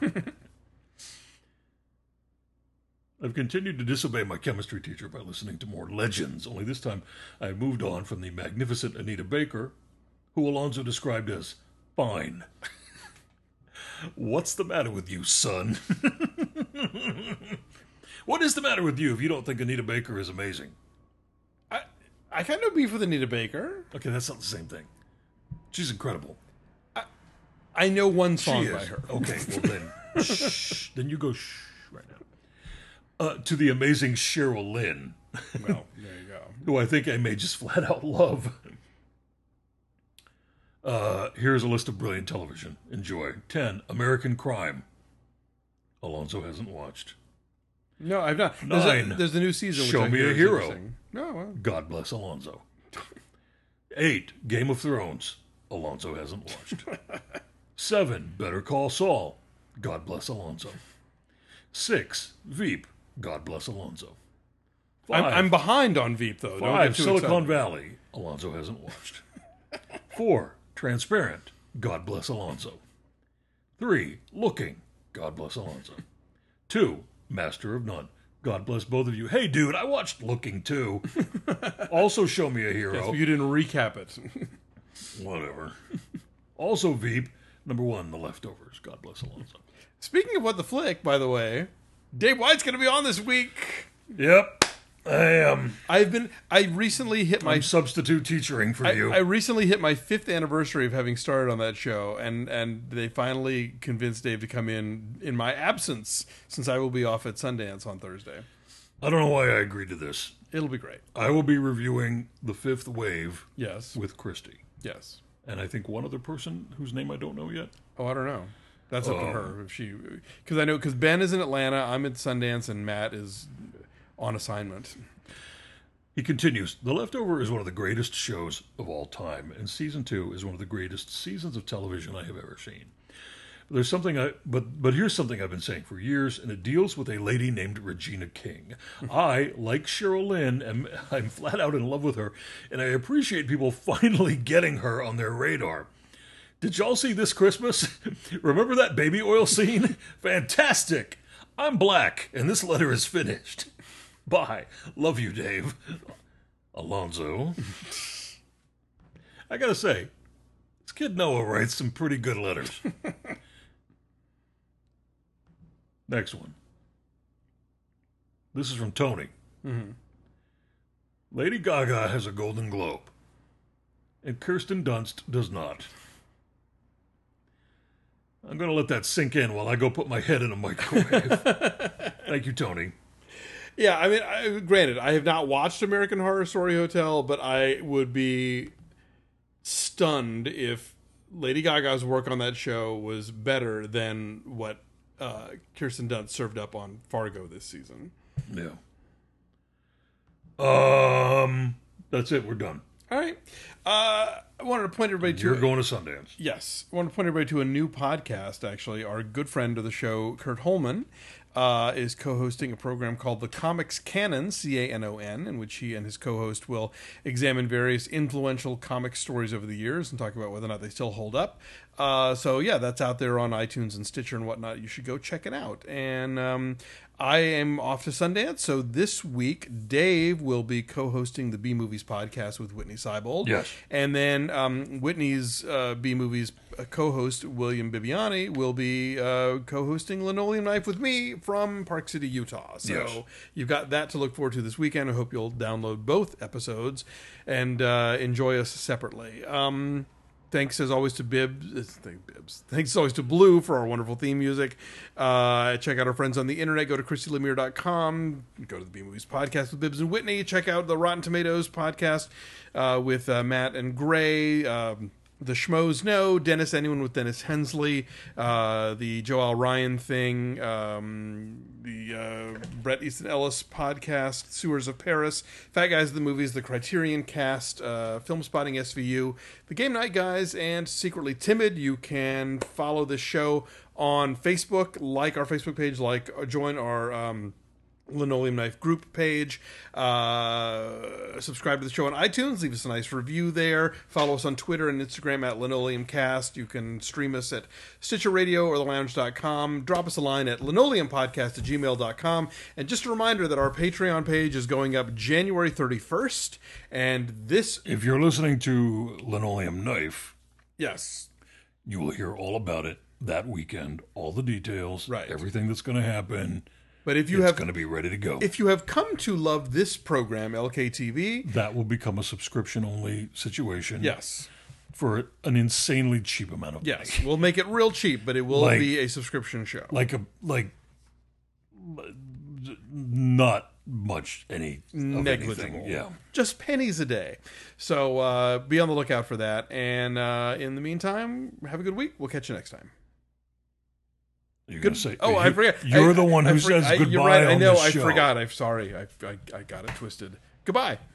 I've continued to disobey my chemistry teacher by listening to more legends, only this time I have moved on from the magnificent Anita Baker, who Alonzo described as fine. What's the matter with you, son? What is the matter with you if you don't think Anita Baker is amazing? I I got no beef with Anita Baker. Okay, that's not the same thing. She's incredible. I know one She song is. by her. Okay, well then, shh. Then you go shh right now. Uh, to the amazing Cheryl Lynn, Well, there you go. who I think I may just flat out love. Uh, here's a list of brilliant television. Enjoy. ten. American Crime. Alonzo hasn't watched. No, I've not. There's, Nine. A, there's the new season. Show which I Me hear a is Hero. interesting. No, well, God bless Alonzo. eight. Game of Thrones. Alonzo hasn't watched. seven. Better Call Saul. God bless Alonzo. six. Veep. God bless Alonzo. I'm, five. I'm behind on Veep though. Don't Five. get too Silicon excited. Valley. Alonzo hasn't watched. four. Transparent. God bless Alonzo. three. Looking. God bless Alonzo. two. master of none. God bless both of you. Hey, dude, I watched Looking too. Also, show me a hero. Yes, but you didn't recap it. Whatever. Also, Veep, number one, The Leftovers. God bless Alonso. Speaking of What the Flick, by the way, Dave White's going to be on this week. Yep, I am. I've been. I recently hit my I'm substitute teachering for I, you. I recently hit my fifth anniversary of having started on that show, and, and they finally convinced Dave to come in in my absence, since I will be off at Sundance on Thursday. I don't know why I agreed to this. It'll be great. I will be reviewing The Fifth Wave Yes. with Christy. Yes. And I think one other person whose name I don't know yet. Oh, I don't know. That's up to Um, her. If she, because I know, because Ben is in Atlanta, I'm at Sundance, and Matt is on assignment. He continues, The Leftover is one of the greatest shows of all time, and season two is one of the greatest seasons of television I have ever seen. There's something I, but but here's something I've been saying for years, and it deals with a lady named Regina King. I, like Cheryl Lynn, am I'm flat out in love with her, and I appreciate people finally getting her on their radar. Did y'all see this Christmas? Remember that baby oil scene? Fantastic! I'm black, and this letter is finished. Bye. Love you, Dave. Alonzo. I gotta say, this kid Noah writes some pretty good letters. Next one. This is from Tony. Mm-hmm. Lady Gaga has a Golden Globe, and Kirsten Dunst does not. I'm going to let that sink in while I go put my head in a microwave. Thank you, Tony. Yeah, I mean, I, granted, I have not watched American Horror Story Hotel, but I would be stunned if Lady Gaga's work on that show was better than what uh, Kirsten Dunst served up on Fargo this season. Yeah. Um, that's it. We're done. All right. Uh, I wanted to point everybody to... You're going to Sundance. Yes. I want to point everybody to a new podcast, actually. Our good friend of the show, Kurt Holman, uh, is co-hosting a program called The Comics Canon, C A N O N, in which he and his co-host will examine various influential comic stories over the years and talk about whether or not they still hold up. Uh, so, yeah, that's out there on iTunes and Stitcher and whatnot. You should go check it out. And um, I am off to Sundance, so this week, Dave will be co-hosting the B-Movies podcast with Whitney Seibold. Yes. And then um, Whitney's uh, B-Movies co-host, William Bibiani, will be uh, co-hosting Linoleum Knife with me from Park City, Utah. So Yes. you've got that to look forward to this weekend. I hope you'll download both episodes and uh, enjoy us separately. Um, thanks, as always, to Bibbs. uh, Thank Bibbs. Thanks, as always, to Blue for our wonderful theme music. Uh, check out our friends on the internet. Go to Christy Lemire dot com. Go to the B-Movies podcast with Bibbs and Whitney. Check out the Rotten Tomatoes podcast uh, with uh, Matt and Gray. Um, The Schmoes Know, Dennis Anyone with Dennis Hensley, uh, the Joel Ryan thing, um, the uh, Bret Easton Ellis podcast, Sewers of Paris, Fat Guys of the Movies, the Criterion Cast, uh, Film Spotting S V U, the Game Night Guys, and Secretly Timid. You can follow this show on Facebook, like our Facebook page, like uh, join our... Um, Linoleum Knife group page. Uh, subscribe to the show on iTunes. Leave us a nice review there. Follow us on Twitter and Instagram at LinoleumCast. You can stream us at Stitcher Radio or the lounge dot com. Drop us a line at linoleumpodcast at gmail dot com. And just a reminder that our Patreon page is going up January thirty-first. And this... If you're listening to Linoleum Knife, Yes. you will hear all about it that weekend, all the details, Right. everything that's going to happen. But if you It's have... going to be ready to go. If you have come to love this program, L K T V... That will become a subscription-only situation. Yes. For an insanely cheap amount of money. Yes. We'll make it real cheap, but it will Like- be a subscription show. Like a like not much any of Negligible. anything. Yeah. Just pennies a day. So uh, be on the lookout for that. And uh, in the meantime, have a good week. We'll catch you next time. You're Good. gonna say Oh, you, I forgot. You're I- the one I who for- says I- goodbye You're right. I on know. this I show. forgot. I'm sorry. I, I, I got it twisted. Goodbye.